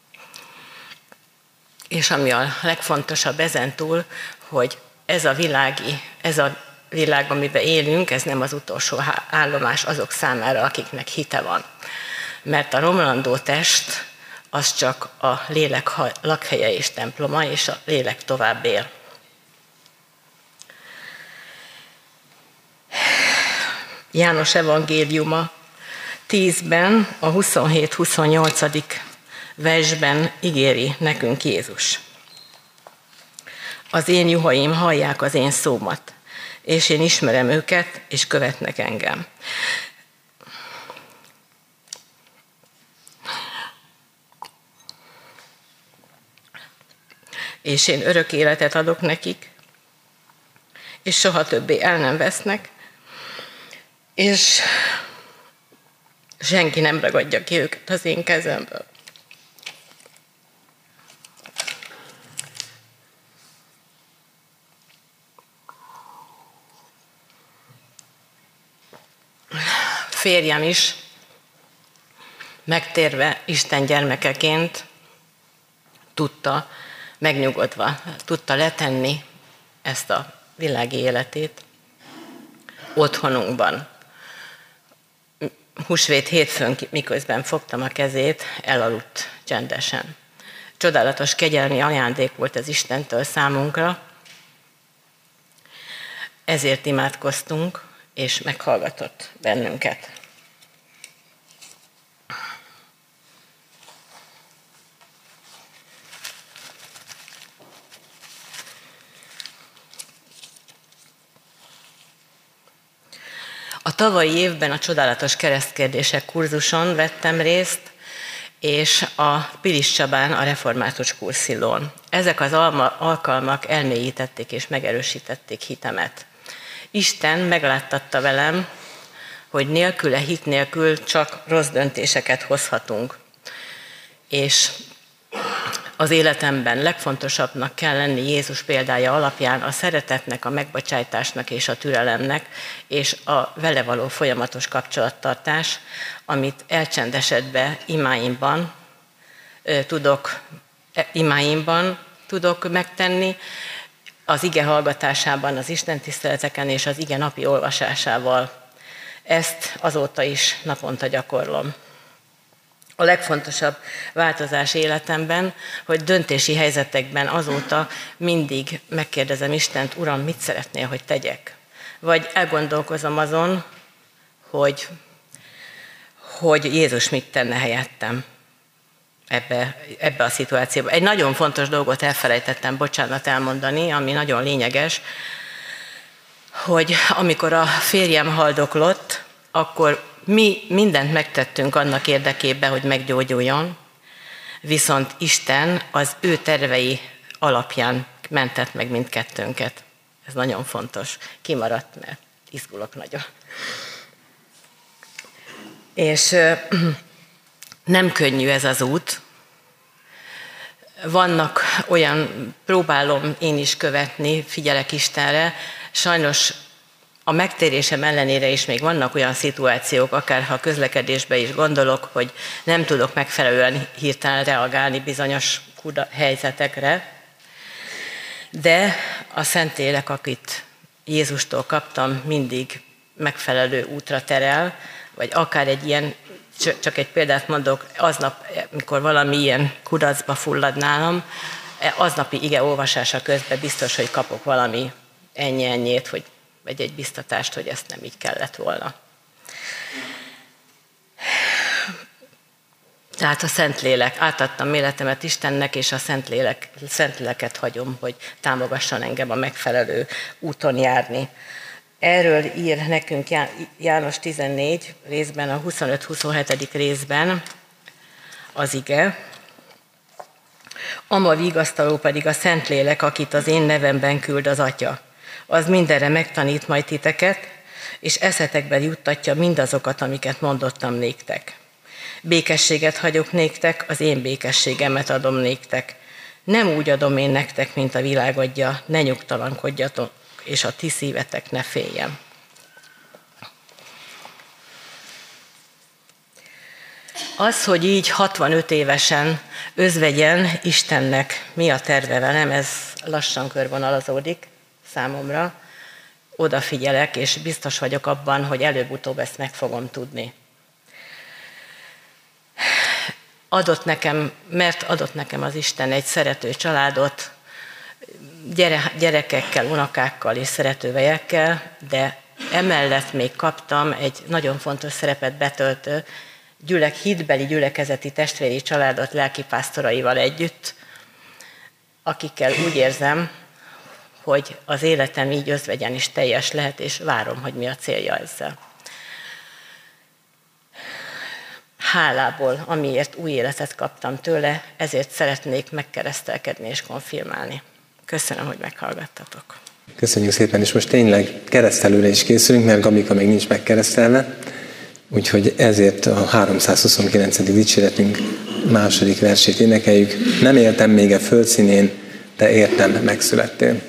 És ami a legfontosabb ezentúl, hogy ez a világ, amiben élünk, ez nem az utolsó állomás azok számára, akiknek hite van. Mert a romlandó test az csak a lélek lakhelye és temploma, és a lélek tovább él. János evangéliuma 10-ben, a 27-28. versben ígéri nekünk Jézus. Az én juhaim hallják az én szómat, és én ismerem őket, és követnek engem. És én örök életet adok nekik, és soha többé el nem vesznek, és senki nem ragadja ki őket az én kezemből. Férjem is megtérve Isten gyermekeként tudta, megnyugodva, tudta letenni ezt a világi életét otthonunkban. Húsvét hétfőn, miközben fogtam a kezét, elaludt csendesen. Csodálatos kegyelmi ajándék volt ez Istentől számunkra, ezért imádkoztunk, és meghallgatott bennünket. A tavalyi évben a Csodálatos Keresztkérdések kurzuson vettem részt, és a Pilis Csabán a Református kurszillón. Ezek az alkalmak elmélyítették és megerősítették hitemet. Isten megláttatta velem, hogy nélküle, hit nélkül csak rossz döntéseket hozhatunk. És az életemben legfontosabbnak kell lenni Jézus példája alapján a szeretetnek, a megbocsájtásnak és a türelemnek, és a vele való folyamatos kapcsolattartás, amit elcsendesedve imáimban tudok megtenni, az ige hallgatásában, az istentiszteleteken és az ige napi olvasásával. Ezt azóta is naponta gyakorlom. A legfontosabb változás életemben, hogy döntési helyzetekben azóta mindig megkérdezem Istent, Uram, mit szeretnél, hogy tegyek? Vagy elgondolkozom azon, hogy Jézus mit tenne helyettem ebbe a szituációba. Egy nagyon fontos dolgot elfelejtettem, bocsánat, elmondani, ami nagyon lényeges, hogy amikor a férjem haldoklott, akkor mi mindent megtettünk annak érdekében, hogy meggyógyuljon, viszont Isten az ő tervei alapján mentett meg mindkettőnket. Ez nagyon fontos. Kimaradt, mert izgulok nagyon. És nem könnyű ez az út. Vannak olyan, próbálom én is követni, figyelek Istenre, sajnos a megtérésem ellenére is még vannak olyan szituációk, akár ha közlekedésbe is gondolok, hogy nem tudok megfelelően hirtelen reagálni bizonyos helyzetekre, de a Szentlélek, akit Jézustól kaptam, mindig megfelelő útra terel, vagy akár egy ilyen, csak egy példát mondok, aznap, amikor valami ilyen kudarcba fullad nálam, aznapi ige olvasása közben biztos, hogy kapok valami ennyi-ennyit, vagy egy biztatást, hogy ezt nem így kellett volna. Tehát a Szentlélek, átadtam életemet Istennek, és a Szentléleket hagyom, hogy támogasson engem a megfelelő úton járni. Erről ír nekünk János 14 részben, a 25-27. részben az ige. Ama vigasztaló pedig a Szentlélek, akit az én nevemben küld az Atya. Az mindenre megtanít majd titeket, és eszetekbe juttatja mindazokat, amiket mondottam néktek. Békességet hagyok néktek, az én békességemet adom néktek. Nem úgy adom én nektek, mint a világ adja, ne nyugtalankodjatok, és a ti szívetek ne féljen. Az, hogy így 65 évesen özvegyen Istennek mi a terve velem, ez lassan körvonalazódik számomra. Odafigyelek, és biztos vagyok abban, hogy előbb-utóbb ezt meg fogom tudni. Adott nekem az Isten egy szerető családot, gyerekekkel, unokákkal és szeretővejekkel, de emellett még kaptam egy nagyon fontos szerepet betöltő hitbeli gyülekezeti testvéri családot lelkipásztoraival együtt, akikkel úgy érzem, hogy az életem így özvegyen is teljes lehet, és várom, hogy mi a célja ezzel. Hálából, amiért új életet kaptam tőle, ezért szeretnék megkeresztelkedni és konfirmálni. Köszönöm, hogy meghallgattatok. Köszönjük szépen, és most tényleg keresztelőre is készülünk, mert Gabika még nincs megkeresztelve, úgyhogy ezért a 329. dicséretünk második versét énekeljük. Nem éltem még a földszínén, de értem, megszülettél.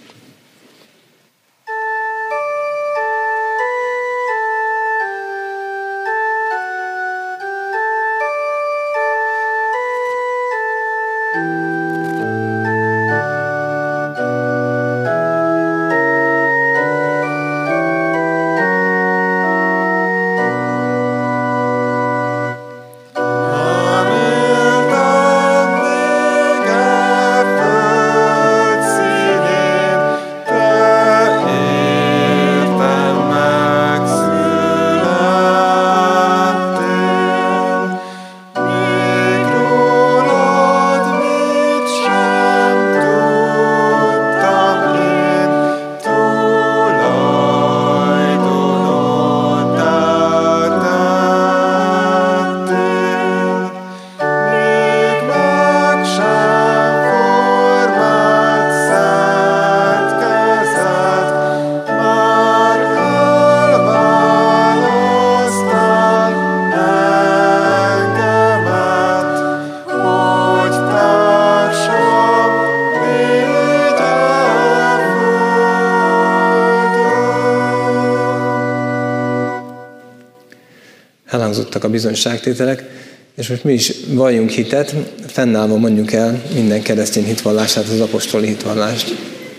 Elhangzottak a bizonyságtételek, és most mi is valljunk hitet, fennállva mondjuk el minden keresztény hitvallását, az apostoli hitvallást.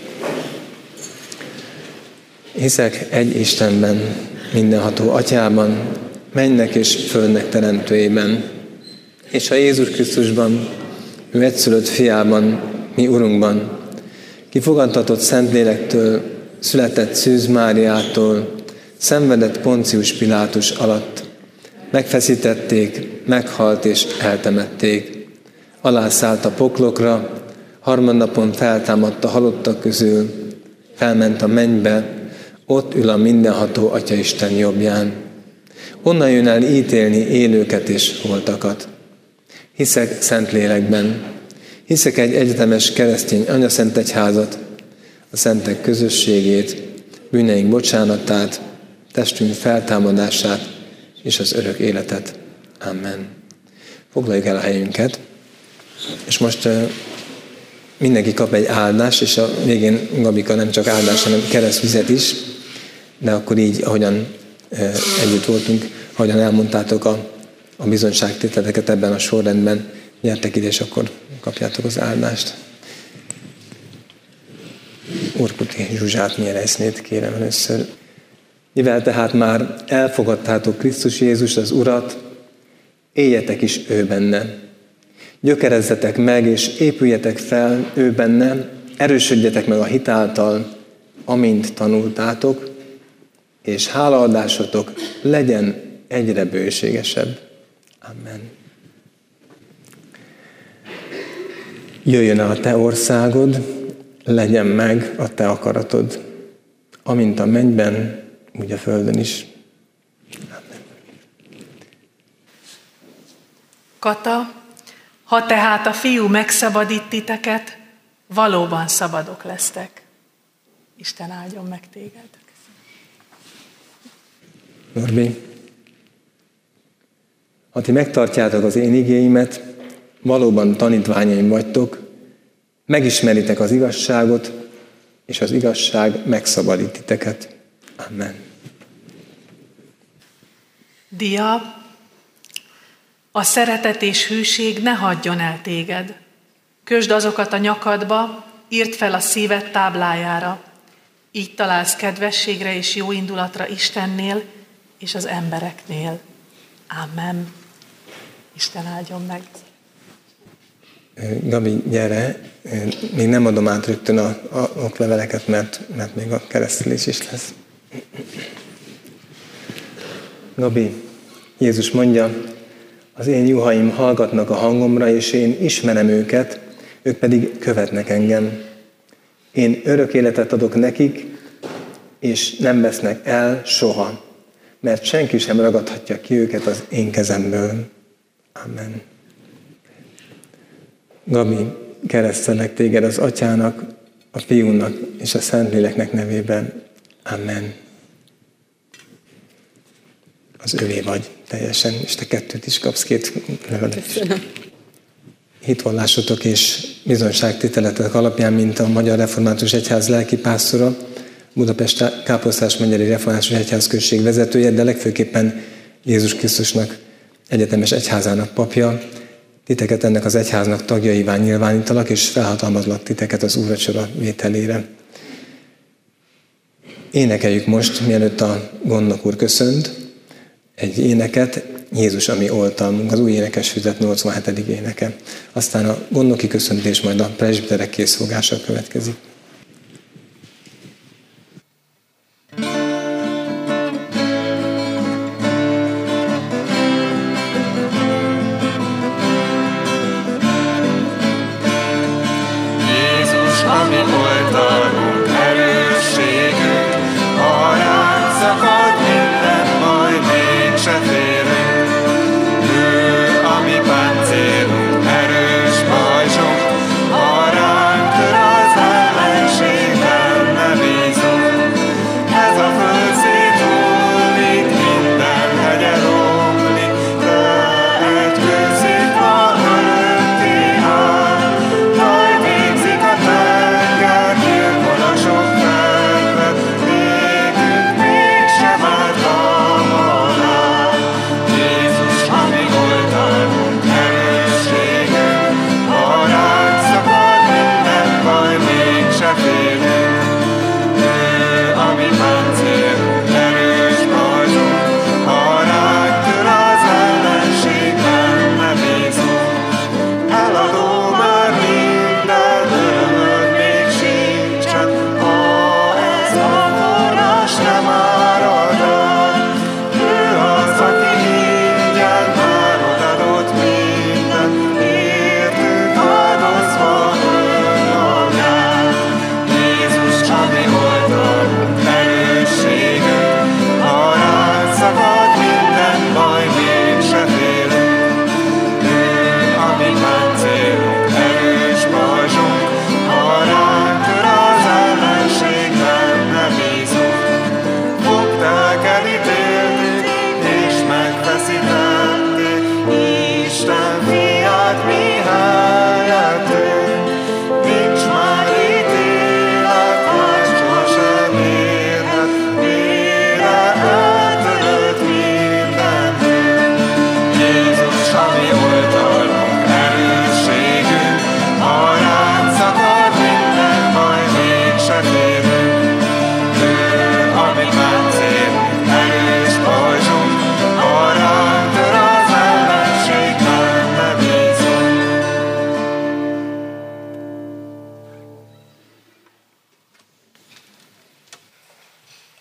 Hiszek egy Istenben, mindenható Atyában, mennynek és földnek teremtőjében, és a Jézus Krisztusban, ő egyszülött fiában, mi Urunkban, ki fogantatott Szentlélektől, született Szűz Máriától, szenvedett Poncius Pilátus alatt, megfeszítették, meghalt és eltemették, alászállt a poklokra, harmadnapon feltámadt a halottak közül, felment a mennybe, ott ül a mindenható Atyaisten jobbján. Onnan jön el ítélni élőket és holtakat. Hiszek Szentlélekben, hiszek egy egyetemes keresztény anyaszent egyházat, a szentek közösségét, bűneink bocsánatát, testünk feltámadását és az örök életet. Amen. Foglaljuk el a helyünket, és most mindenki kap egy áldást, és a végén Gabika nem csak áldás, hanem keresztvizet is, de akkor így, ahogyan együtt voltunk, ahogyan elmondtátok a bizonyságtételeket ebben a sorrendben, gyertek ide, és akkor kapjátok az áldást. Urkuti Zsuzsát Nyíresznét kérem először. Mivel tehát már elfogadtátok Krisztus Jézust, az Urat, éljetek is ő benne. Gyökerezzetek meg, és épüljetek fel ő benne, erősödjetek meg a hit által, amint tanultátok, és hálaadásotok legyen egyre bőségesebb. Amen. Jöjjön el a te országod, legyen meg a te akaratod, amint a mennyben, úgy a földön is. Amen. Kata, ha tehát a Fiú megszabadít titeket, valóban szabadok lesztek. Isten áldjon meg téged. Norbi, ha ti megtartjátok az én igéimet, valóban tanítványaim vagytok, megismeritek az igazságot, és az igazság megszabadít titeket. Amen. Dia, a szeretet és hűség ne hagyjon el téged. Kösd azokat a nyakadba, írd fel a szíved táblájára. Így találsz kedvességre és jó indulatra Istennél és az embereknél. Amen. Isten áldjon meg. Gabi, gyere, még nem adom át rögtön a okleveleket, mert még a keresztelés is lesz. Gabi, Jézus mondja, az én juhaim hallgatnak a hangomra, és én ismerem őket, ők pedig követnek engem. Én örök életet adok nekik, és nem vesznek el soha, mert senki sem ragadhatja ki őket az én kezemből. Amen. Gabi, keresztelek téged az Atyának, a Fiúnak és a Szentléleknek nevében. Amen. Az övé vagy teljesen, és te kettőt is kapsz, 2 levelet. Hitvallásotok és bizonyságtételetek alapján, mint a Magyar Református Egyház lelkipásztora, Budapest Káposztás-megyeri Református Egyházközség vezetője, de legfőképpen Jézus Krisztusnak egyetemes egyházának papja. Titeket ennek az egyháznak tagjaivá nyilvánítalak, és felhatalmazlak titeket az úrvacsora vételére. Énekeljük most, mielőtt a gondnok úr köszönt, egy éneket, Jézus, ami oltalmunk, az új énekesfüzet 87. éneke. Aztán a gondnoki köszöntés, majd a presbiterek készfogása következik. Erős pajzsunk, ha ránk tör az ellen,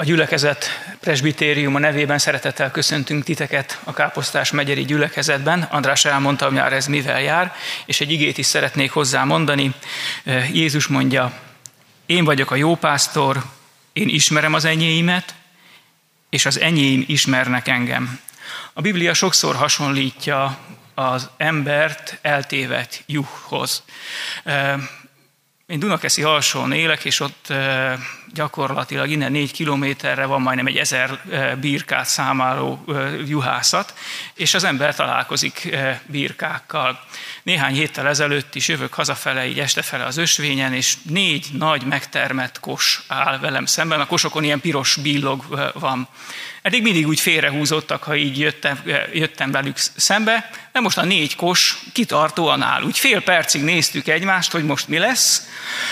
A gyülekezet presbitériuma nevében szeretettel köszöntünk titeket a Káposztás megyeri gyülekezetben. András elmondta, hogy már ez mivel jár, és egy igét is szeretnék hozzá mondani. Jézus mondja, én vagyok a jó pásztor, én ismerem az enyéimet, és az enyéim ismernek engem. A Biblia sokszor hasonlítja az embert eltévedt juhhoz. Én Dunakeszi alsón élek, és ott gyakorlatilag innen 4 kilométerre van majdnem egy 1000 birkát számláló juhászat, és az ember találkozik birkákkal. Néhány héttel ezelőtt is jövök hazafele, így estefele az ösvényen, és 4 nagy megtermett kos áll velem szemben. A kosokon ilyen piros billog van. Eddig mindig úgy félrehúzottak, ha így jöttem velük szembe, de most a 4 kos kitartóan áll. Úgy fél percig néztük egymást, hogy most mi lesz.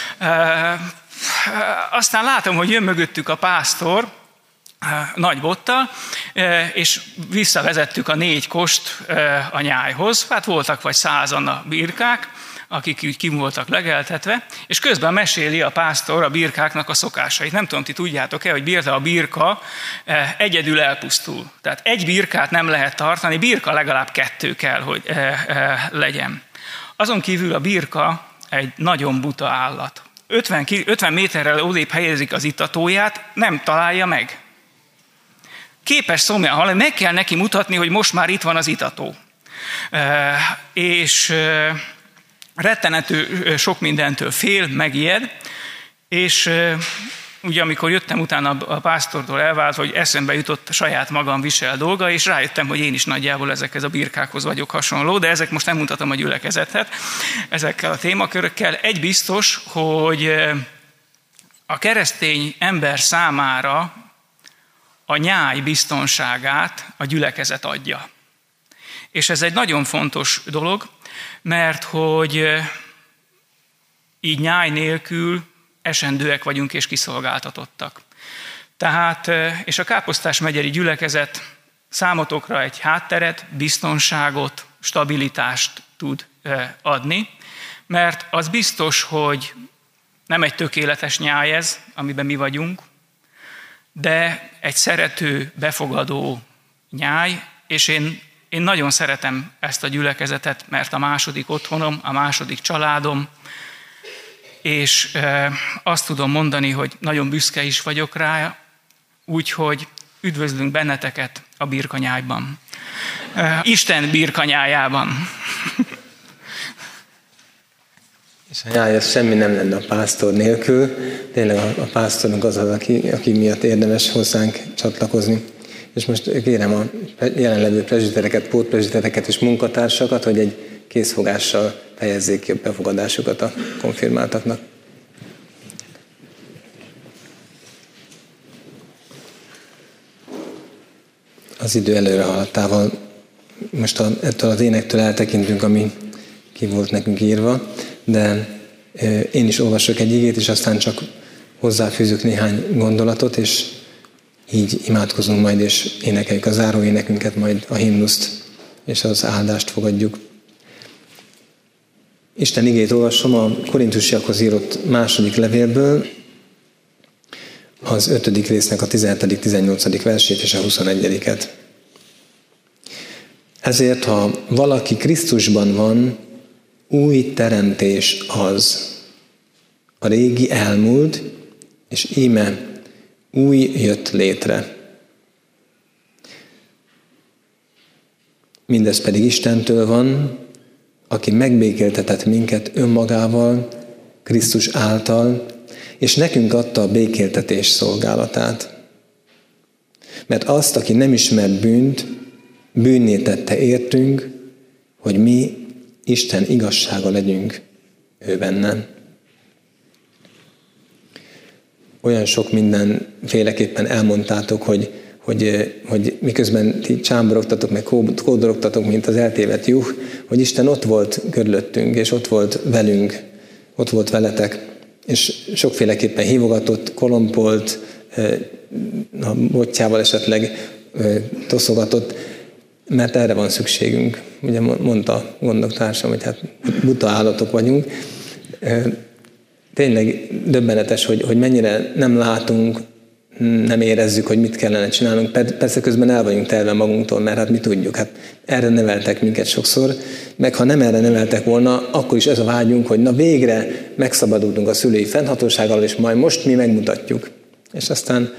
Aztán látom, hogy jön mögöttük a pásztor, nagy bottal, és visszavezettük a 4 kost a nyájhoz. Hát voltak vagy 100-an a birkák, akik úgy kim voltak legeltetve, és közben meséli a pásztor a birkáknak a szokásait. Nem tudom, ti tudjátok-e, hogy a birka egyedül elpusztul. Tehát egy birkát nem lehet tartani, birka legalább 2 kell, hogy legyen. Azon kívül a birka egy nagyon buta állat. 50 méterrel odébb helyezik az itatóját, nem találja meg. Képes szomjan hallani, meg kell neki mutatni, hogy most már itt van az itató. És rettenető sok mindentől fél, megijed, és ugye amikor jöttem utána a pásztortól elvált, hogy eszembe jutott a saját magam visel dolga, és rájöttem, hogy én is nagyjából ezekhez a birkákhoz vagyok hasonló, de ezek most nem mutatom a gyülekezetet ezekkel a témakörökkel. Egy biztos, hogy a keresztény ember számára a nyáj biztonságát a gyülekezet adja. És ez egy nagyon fontos dolog, mert hogy így nyáj nélkül esendőek vagyunk és kiszolgáltatottak. Tehát, és a Káposztás megyeri gyülekezet számotokra egy hátteret, biztonságot, stabilitást tud adni, mert az biztos, hogy nem egy tökéletes nyáj ez, amiben mi vagyunk, de egy szerető, befogadó nyáj, és én nagyon szeretem ezt a gyülekezetet, mert a második otthonom, a második családom, és azt tudom mondani, hogy nagyon büszke is vagyok rá, úgyhogy üdvözlünk benneteket a birkanyájban. Isten birkanyájában. És a nyáj, az semmi nem lenne a pásztor nélkül. Tényleg a pásztorunk az, aki miatt érdemes hozzánk csatlakozni. És most kérem a jelenlevő presbitereket, pótpresbitereket és munkatársakat, hogy egy készfogással fejezzék ki a befogadásukat a konfirmáltaknak. Az idő előre haladtával most ettől az énektől eltekintünk, ami ki volt nekünk írva, de én is olvasok egy igét, és aztán csak hozzáfűzök néhány gondolatot, és így imádkozunk majd, és énekeljük a záró énekünket, majd a himnuszt, és az áldást fogadjuk. Isten igét olvasom a Korintusiakhoz írott második levélből, az 5. résznek a 17.-18. versét és a 21. Ezért, ha valaki Krisztusban van, új teremtés az. A régi elmúlt, és íme új jött létre. Mindez pedig Istentől van, aki megbékéltetett minket önmagával, Krisztus által, és nekünk adta a békéltetés szolgálatát. Mert azt, aki nem ismert bűnt, bűnné tette értünk, hogy mi Isten igazsága legyünk ő benne. Olyan sok mindenféleképpen elmondtátok, hogy miközben ti csámborogtatok, meg kódorogtatok, mint az eltévedt juh, hogy Isten ott volt körülöttünk, és ott volt velünk, ott volt veletek, és sokféleképpen hívogatott, kolompolt, a botjával esetleg toszogatott, mert erre van szükségünk. Ugye mondta gondoktársam, hogy hát buta állatok vagyunk. Tényleg döbbenetes, hogy mennyire nem látunk, nem érezzük, hogy mit kellene csinálnunk. Persze közben el vagyunk telve magunktól, mert hát mi tudjuk, hát erre neveltek minket sokszor, meg ha nem erre neveltek volna, akkor is ez a vágyunk, hogy na végre megszabadultunk a szülői fennhatósággal, és majd most mi megmutatjuk. És aztán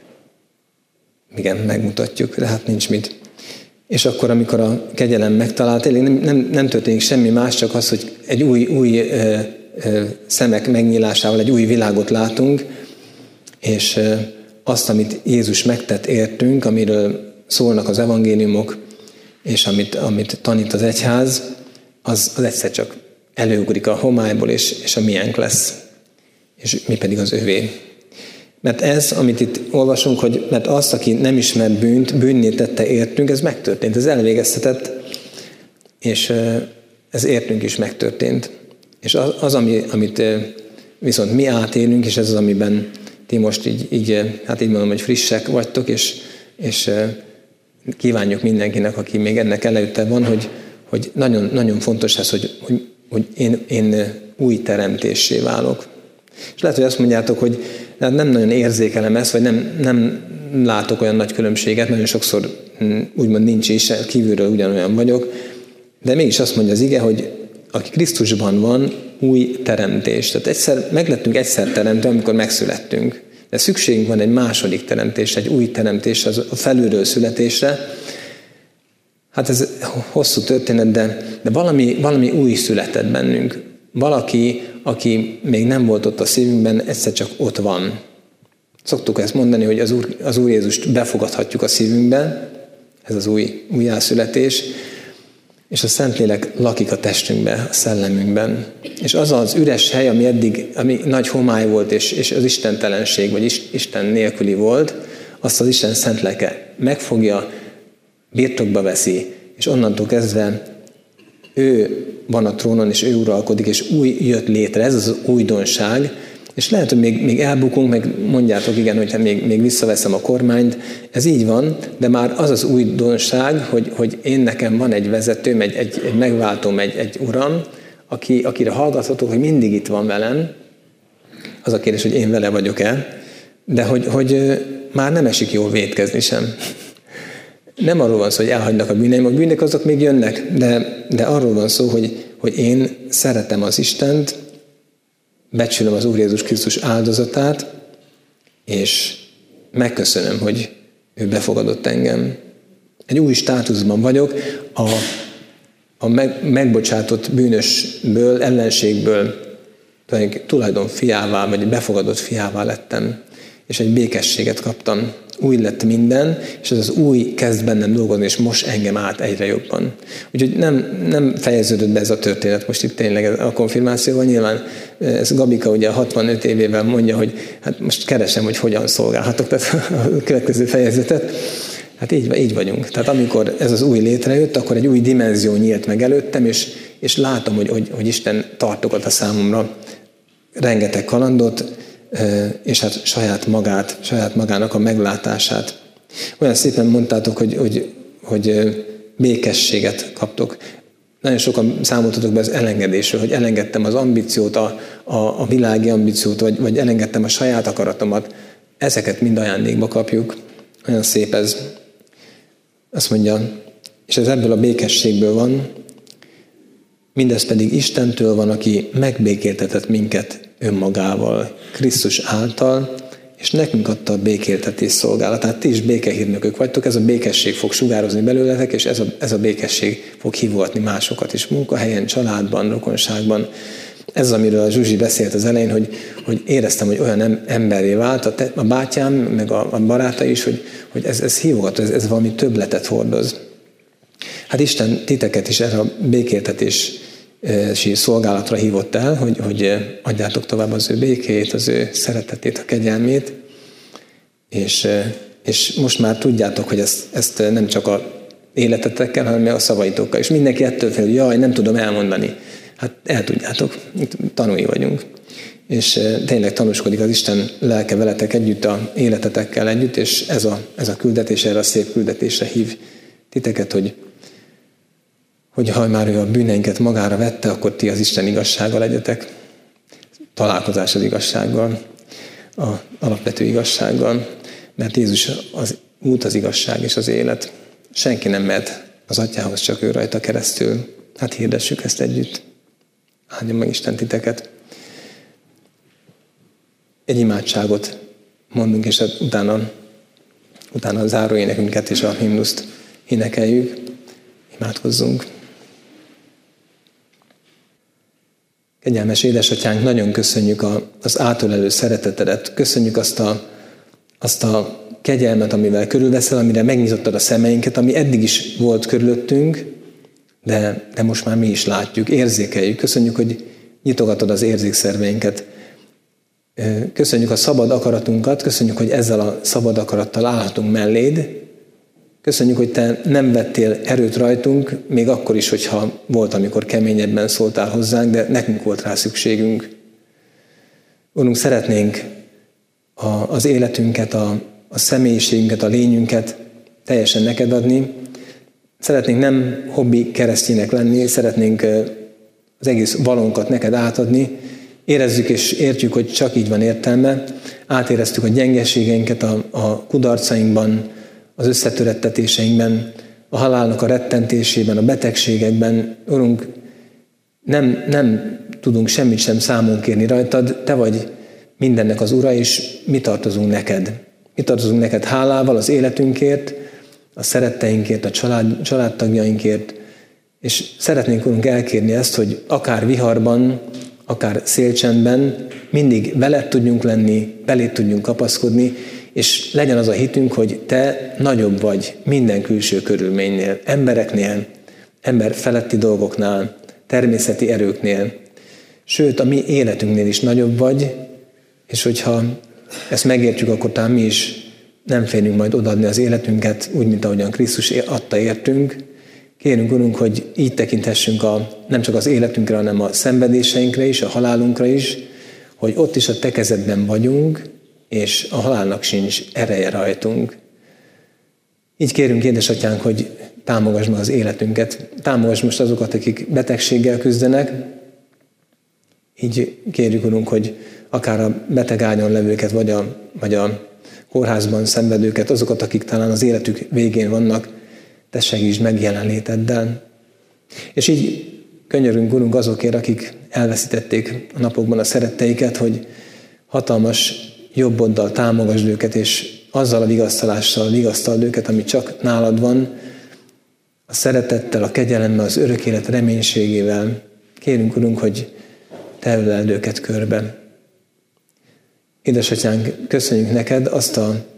igen, megmutatjuk, de hát nincs mit. És akkor, amikor a kegyelem megtalált, nem történik semmi más, csak az, hogy egy új szemek megnyílásával egy új világot látunk, és azt, amit Jézus megtett értünk, amiről szólnak az evangéliumok, és amit tanít az egyház, az egyszer csak előugrik a homályból, és a miénk lesz. És mi pedig az övé. Mert ez, amit itt olvasunk, mert azt, aki nem ismert bűnt, bűnné tette értünk, ez megtörtént, ez elvégeztetett, és ez értünk is megtörtént. És az amit viszont mi átélünk, és ez az, amiben ti most így mondom, hogy frissek vagytok, és kívánjuk mindenkinek, aki még ennek előtte van, hogy nagyon, nagyon fontos ez, hogy én új teremtéssé válok. És lehet, hogy azt mondjátok, hogy nem nagyon érzékelem ezt, vagy nem látok olyan nagy különbséget, nagyon sokszor úgymond nincs is, kívülről ugyanolyan vagyok, de mégis azt mondja az ige, hogy aki Krisztusban van, új teremtés. Tehát meglettünk egyszer teremtve, amikor megszülettünk. De szükségünk van egy második teremtésre, egy új teremtésre, a felülről születésre. Hát ez hosszú történet, de valami új született bennünk. Valaki, aki még nem volt ott a szívünkben, egyszer csak ott van. Szoktuk ezt mondani, hogy az Úr Jézust befogadhatjuk a szívünkbe, ez az újjászületés, és a Szentlélek lakik a testünkben, a szellemünkben. És az az üres hely, ami nagy homály volt, és az istentelenség, vagy Isten nélküli volt, azt az Isten szent lelke megfogja, birtokba veszi, és onnantól kezdve ő van a trónon, és ő uralkodik, és új jött létre, ez az újdonság, és lehet, hogy még elbukunk, meg mondjátok, igen, hogyha még visszaveszem a kormányt, ez így van, de már az az újdonság, hogy én nekem van egy vezetőm, egy megváltom, egy uram, akire hallgathatok, hogy mindig itt van velem, az a kérdés, hogy én vele vagyok-e, de hogy már nem esik jól vétkezni sem. Nem arról van szó, hogy elhagynak a bűneim, a bűnök azok még jönnek, de arról van szó, hogy én szeretem az Istent, becsülöm az Úr Jézus Krisztus áldozatát, és megköszönöm, hogy ő befogadott engem. Egy új státuszban vagyok, a megbocsátott bűnösből, ellenségből tulajdon fiává, vagy befogadott fiává lettem, és egy békességet kaptam. Új lett minden, és ez az új kezd bennem dolgozni, és most engem át egyre jobban. Úgyhogy nem fejeződött be ez a történet most itt tényleg a konfirmációval. Nyilván ez Gabika ugye 65 évével mondja, hogy hát most keresem, hogy hogyan szolgálhatok, tehát a következő fejezetet. Hát így vagyunk. Tehát amikor ez az új létrejött, akkor egy új dimenzió nyílt meg előttem, és látom, hogy Isten tartogat a számomra rengeteg kalandot, és hát saját magának a meglátását. Olyan szépen mondtátok, hogy békességet kaptok. Nagyon sokan számoltatok be az elengedésről, hogy elengedtem az ambíciót, a világi ambíciót, vagy elengedtem a saját akaratomat. Ezeket mind ajándékba kapjuk. Olyan szép ez. Azt mondja, és ez ebből a békességből van, mindez pedig Istentől van, aki megbékéltetett minket önmagával, Krisztus által, és nekünk adta a békéltetés szolgálatát. Ti is békehírnökök vagytok, ez a békesség fog sugározni belőletek, és ez a békesség fog hívogatni másokat is munkahelyen, családban, rokonságban. Ez, amiről a Zsuzsi beszélt az elején, hogy éreztem, hogy olyan emberré vált, a bátyám, meg a baráta is, hogy ez hívogat, ez valami többletet hordoz. Hát Isten titeket is erre a békéltetési szolgálatra hívott el, hogy adjátok tovább az ő békéjét, az ő szeretetét, a kegyelmét, és most már tudjátok, hogy ezt nem csak a életetekkel, hanem a szavaitokkal. És mindenki ettől fél, hogy jaj, nem tudom elmondani. Hát el tudjátok, tanúi vagyunk. És tényleg tanúskodik az Isten lelke veletek együtt, a életetekkel együtt, és ez a küldetés, erre a szép küldetésre hív titeket, hogy ha már ő a bűneinket magára vette, akkor ti az Isten igazsággal legyetek. Találkozás az igazsággal, az alapvető igazsággal. mert Jézus az út, az igazság és az élet. Senki nem mehet az Atyához, csak ő rajta keresztül. Hát hirdessük ezt együtt. Áldjon meg Isten titeket. Egy imádságot mondunk, és utána a záróénekünket és a himnuszt énekeljük. Imádkozzunk. Kegyelmes édesatyánk, nagyon köszönjük az átölelő szeretetedet. Köszönjük azt a kegyelmet, amivel körülveszel, amire megnyitottad a szemeinket, ami eddig is volt körülöttünk, de most már mi is látjuk, érzékeljük. Köszönjük, hogy nyitogatod az érzékszerveinket. Köszönjük a szabad akaratunkat, köszönjük, hogy ezzel a szabad akarattal állhatunk melléd. Köszönjük, hogy te nem vettél erőt rajtunk, még akkor is, hogyha volt, amikor keményebben szóltál hozzánk, de nekünk volt rá szükségünk. Úrunk, szeretnénk az életünket, a személyiségünket, a lényünket teljesen neked adni. Szeretnénk nem hobbi keresztények lenni, szeretnénk az egész valónkat neked átadni. Érezzük és értjük, hogy csak így van értelme. Átéreztük a gyengeségeinket a kudarcainkban, az összetörettetéseinkben, a halálnak a rettentésében, a betegségekben. Urunk, nem tudunk semmit sem számon kérni rajtad, te vagy mindennek az Ura, és mi tartozunk neked. Mi tartozunk neked hálával az életünkért, a szeretteinkért, a családtagjainkért, és szeretnénk, Urunk, elkérni ezt, hogy akár viharban, akár szélcsendben mindig veled tudjunk lenni, beléd tudjunk kapaszkodni, és legyen az a hitünk, hogy te nagyobb vagy minden külső körülménynél, embereknél, ember feletti dolgoknál, természeti erőknél, sőt, a mi életünknél is nagyobb vagy, és hogyha ezt megértjük, akkor talán mi is nem félünk majd odaadni az életünket, úgy, mint ahogyan Krisztus adta értünk. Kérünk, Urunk, hogy így tekinthessünk nem csak az életünkre, hanem a szenvedéseinkre is, a halálunkra is, hogy ott is a te kezedben vagyunk, és a halálnak sincs ereje rajtunk. Így kérünk, édesatyánk, hogy támogasd meg az életünket, támogasd most azokat, akik betegséggel küzdenek. Így kérjük, Urunk, hogy akár a beteg ágyon levőket, vagy a kórházban szenvedőket, azokat, akik talán az életük végén vannak, te segítsd meg jelenléteddel. És így könyörünk, Urunk, azokért, akik elveszítették a napokban a szeretteiket, hogy hatalmas jobboddal támogasd őket, és azzal a vigasztalással vigasztald őket, ami csak nálad van, a szeretettel, a kegyelemmel, az örök élet reménységével. Kérünk, Urunk, hogy te öleld őket körbe. Édesatyánk, köszönjük neked azt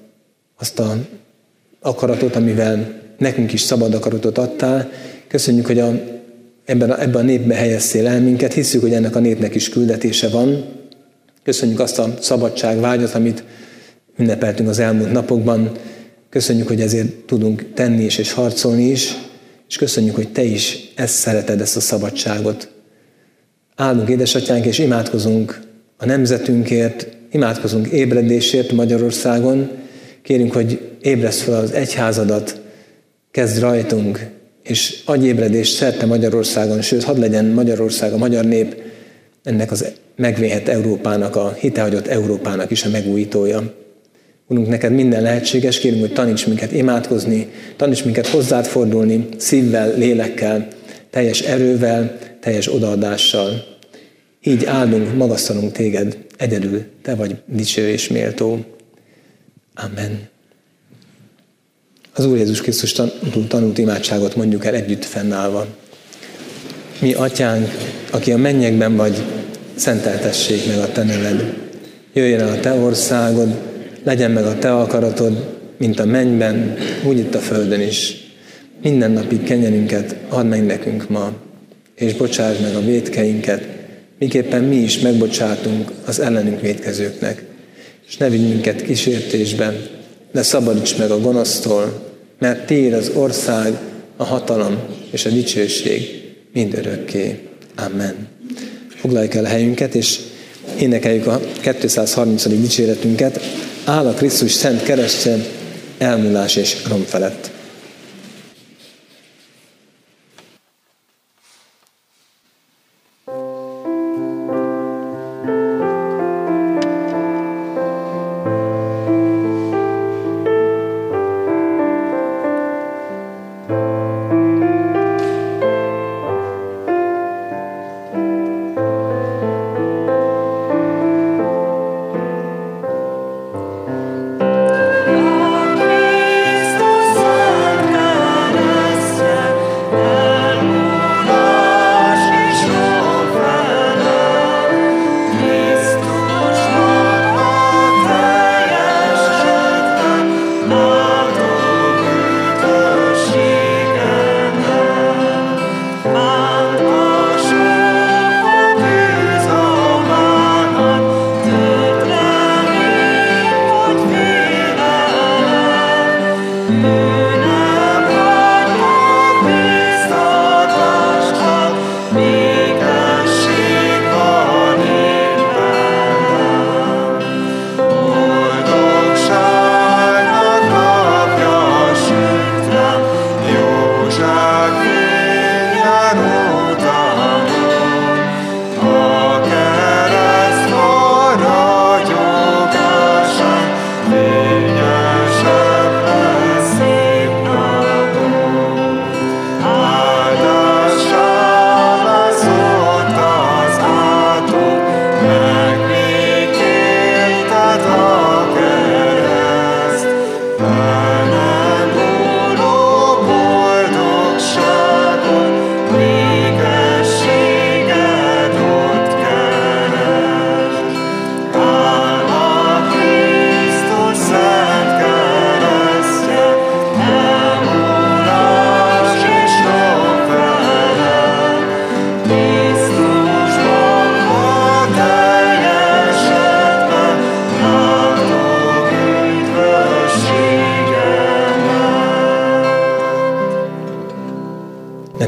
a akaratot, amivel nekünk is szabad akaratot adtál. Köszönjük, hogy ebben a népbe helyeztél el minket. Hiszük, hogy ennek a népnek is küldetése van. Köszönjük azt a szabadságvágyat, amit ünnepeltünk az elmúlt napokban. Köszönjük, hogy ezért tudunk tenni is és harcolni is. És köszönjük, hogy te is ezt szereted, ezt a szabadságot. Áldunk, édesatyánk, és imádkozunk a nemzetünkért, imádkozunk ébredésért Magyarországon. Kérünk, hogy ébreszd fel az egyházadat, kezd rajtunk, és adj ébredést szerte Magyarországon, sőt, hadd legyen Magyarország, a magyar nép ennek az megvéhet Európának, a hitehagyott Európának is a megújítója. Urunk, neked minden lehetséges, kérünk, hogy taníts minket imádkozni, taníts minket hozzád fordulni, szívvel, lélekkel, teljes erővel, teljes odaadással. Így áldunk, magasztalunk téged, egyedül te vagy dicső és méltó. Amen. Az Úr Jézus Krisztus tanult imádságot mondjuk el együtt fennállva. Mi, Atyánk, aki a mennyekben vagy, szenteltessék meg a te neved. Jöjjön el a te országod, legyen meg a te akaratod, mint a mennyben, úgy itt a földön is. Minden napi kenyerünket add meg nekünk ma, és bocsásd meg a vétkeinket, miképpen mi is megbocsátunk az ellenünk vétkezőknek. És ne vigy minket kísértésbe, de szabadíts meg a gonosztól, mert tiéd az ország, a hatalom és a dicsőség mindörökké. Amen. Foglaljuk el a helyünket, és énekeljük a 230. dicséretünket. Áll a Krisztus szent keresztje, elmúlás és rom felett.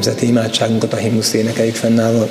nemzeti imádságunkat a himnusz énekeljük fennállva.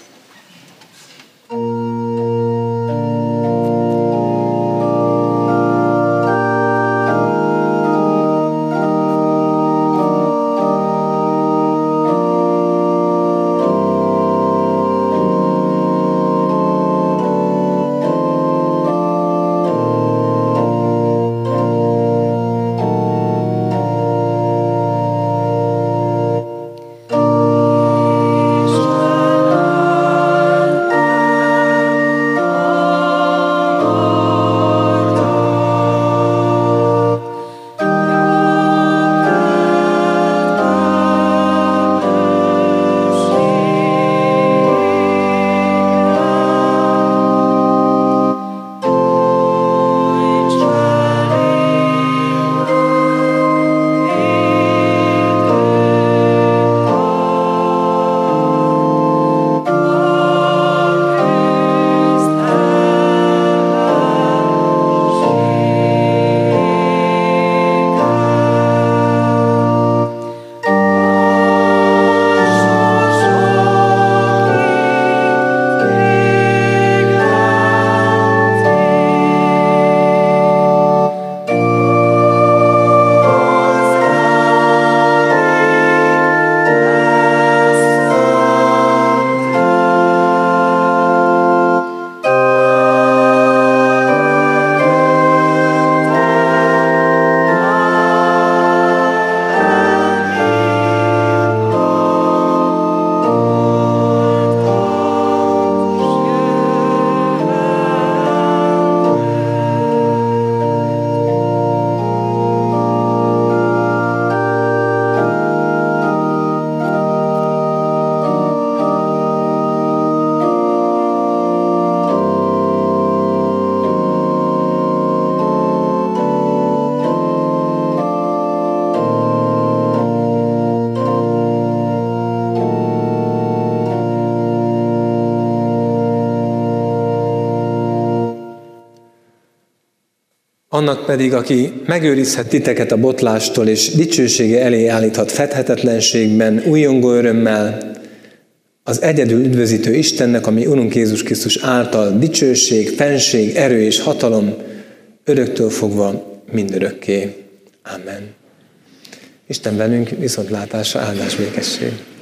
Annak pedig, aki megőrizhet titeket a botlástól, és dicsősége elé állíthat fedhetetlenségben, újongó örömmel, az egyedül üdvözítő Istennek, ami Urunk Jézus Krisztus által dicsőség, fenség, erő és hatalom öröktől fogva mindörökké. Amen. Isten velünk, viszontlátásra, áldás békesség.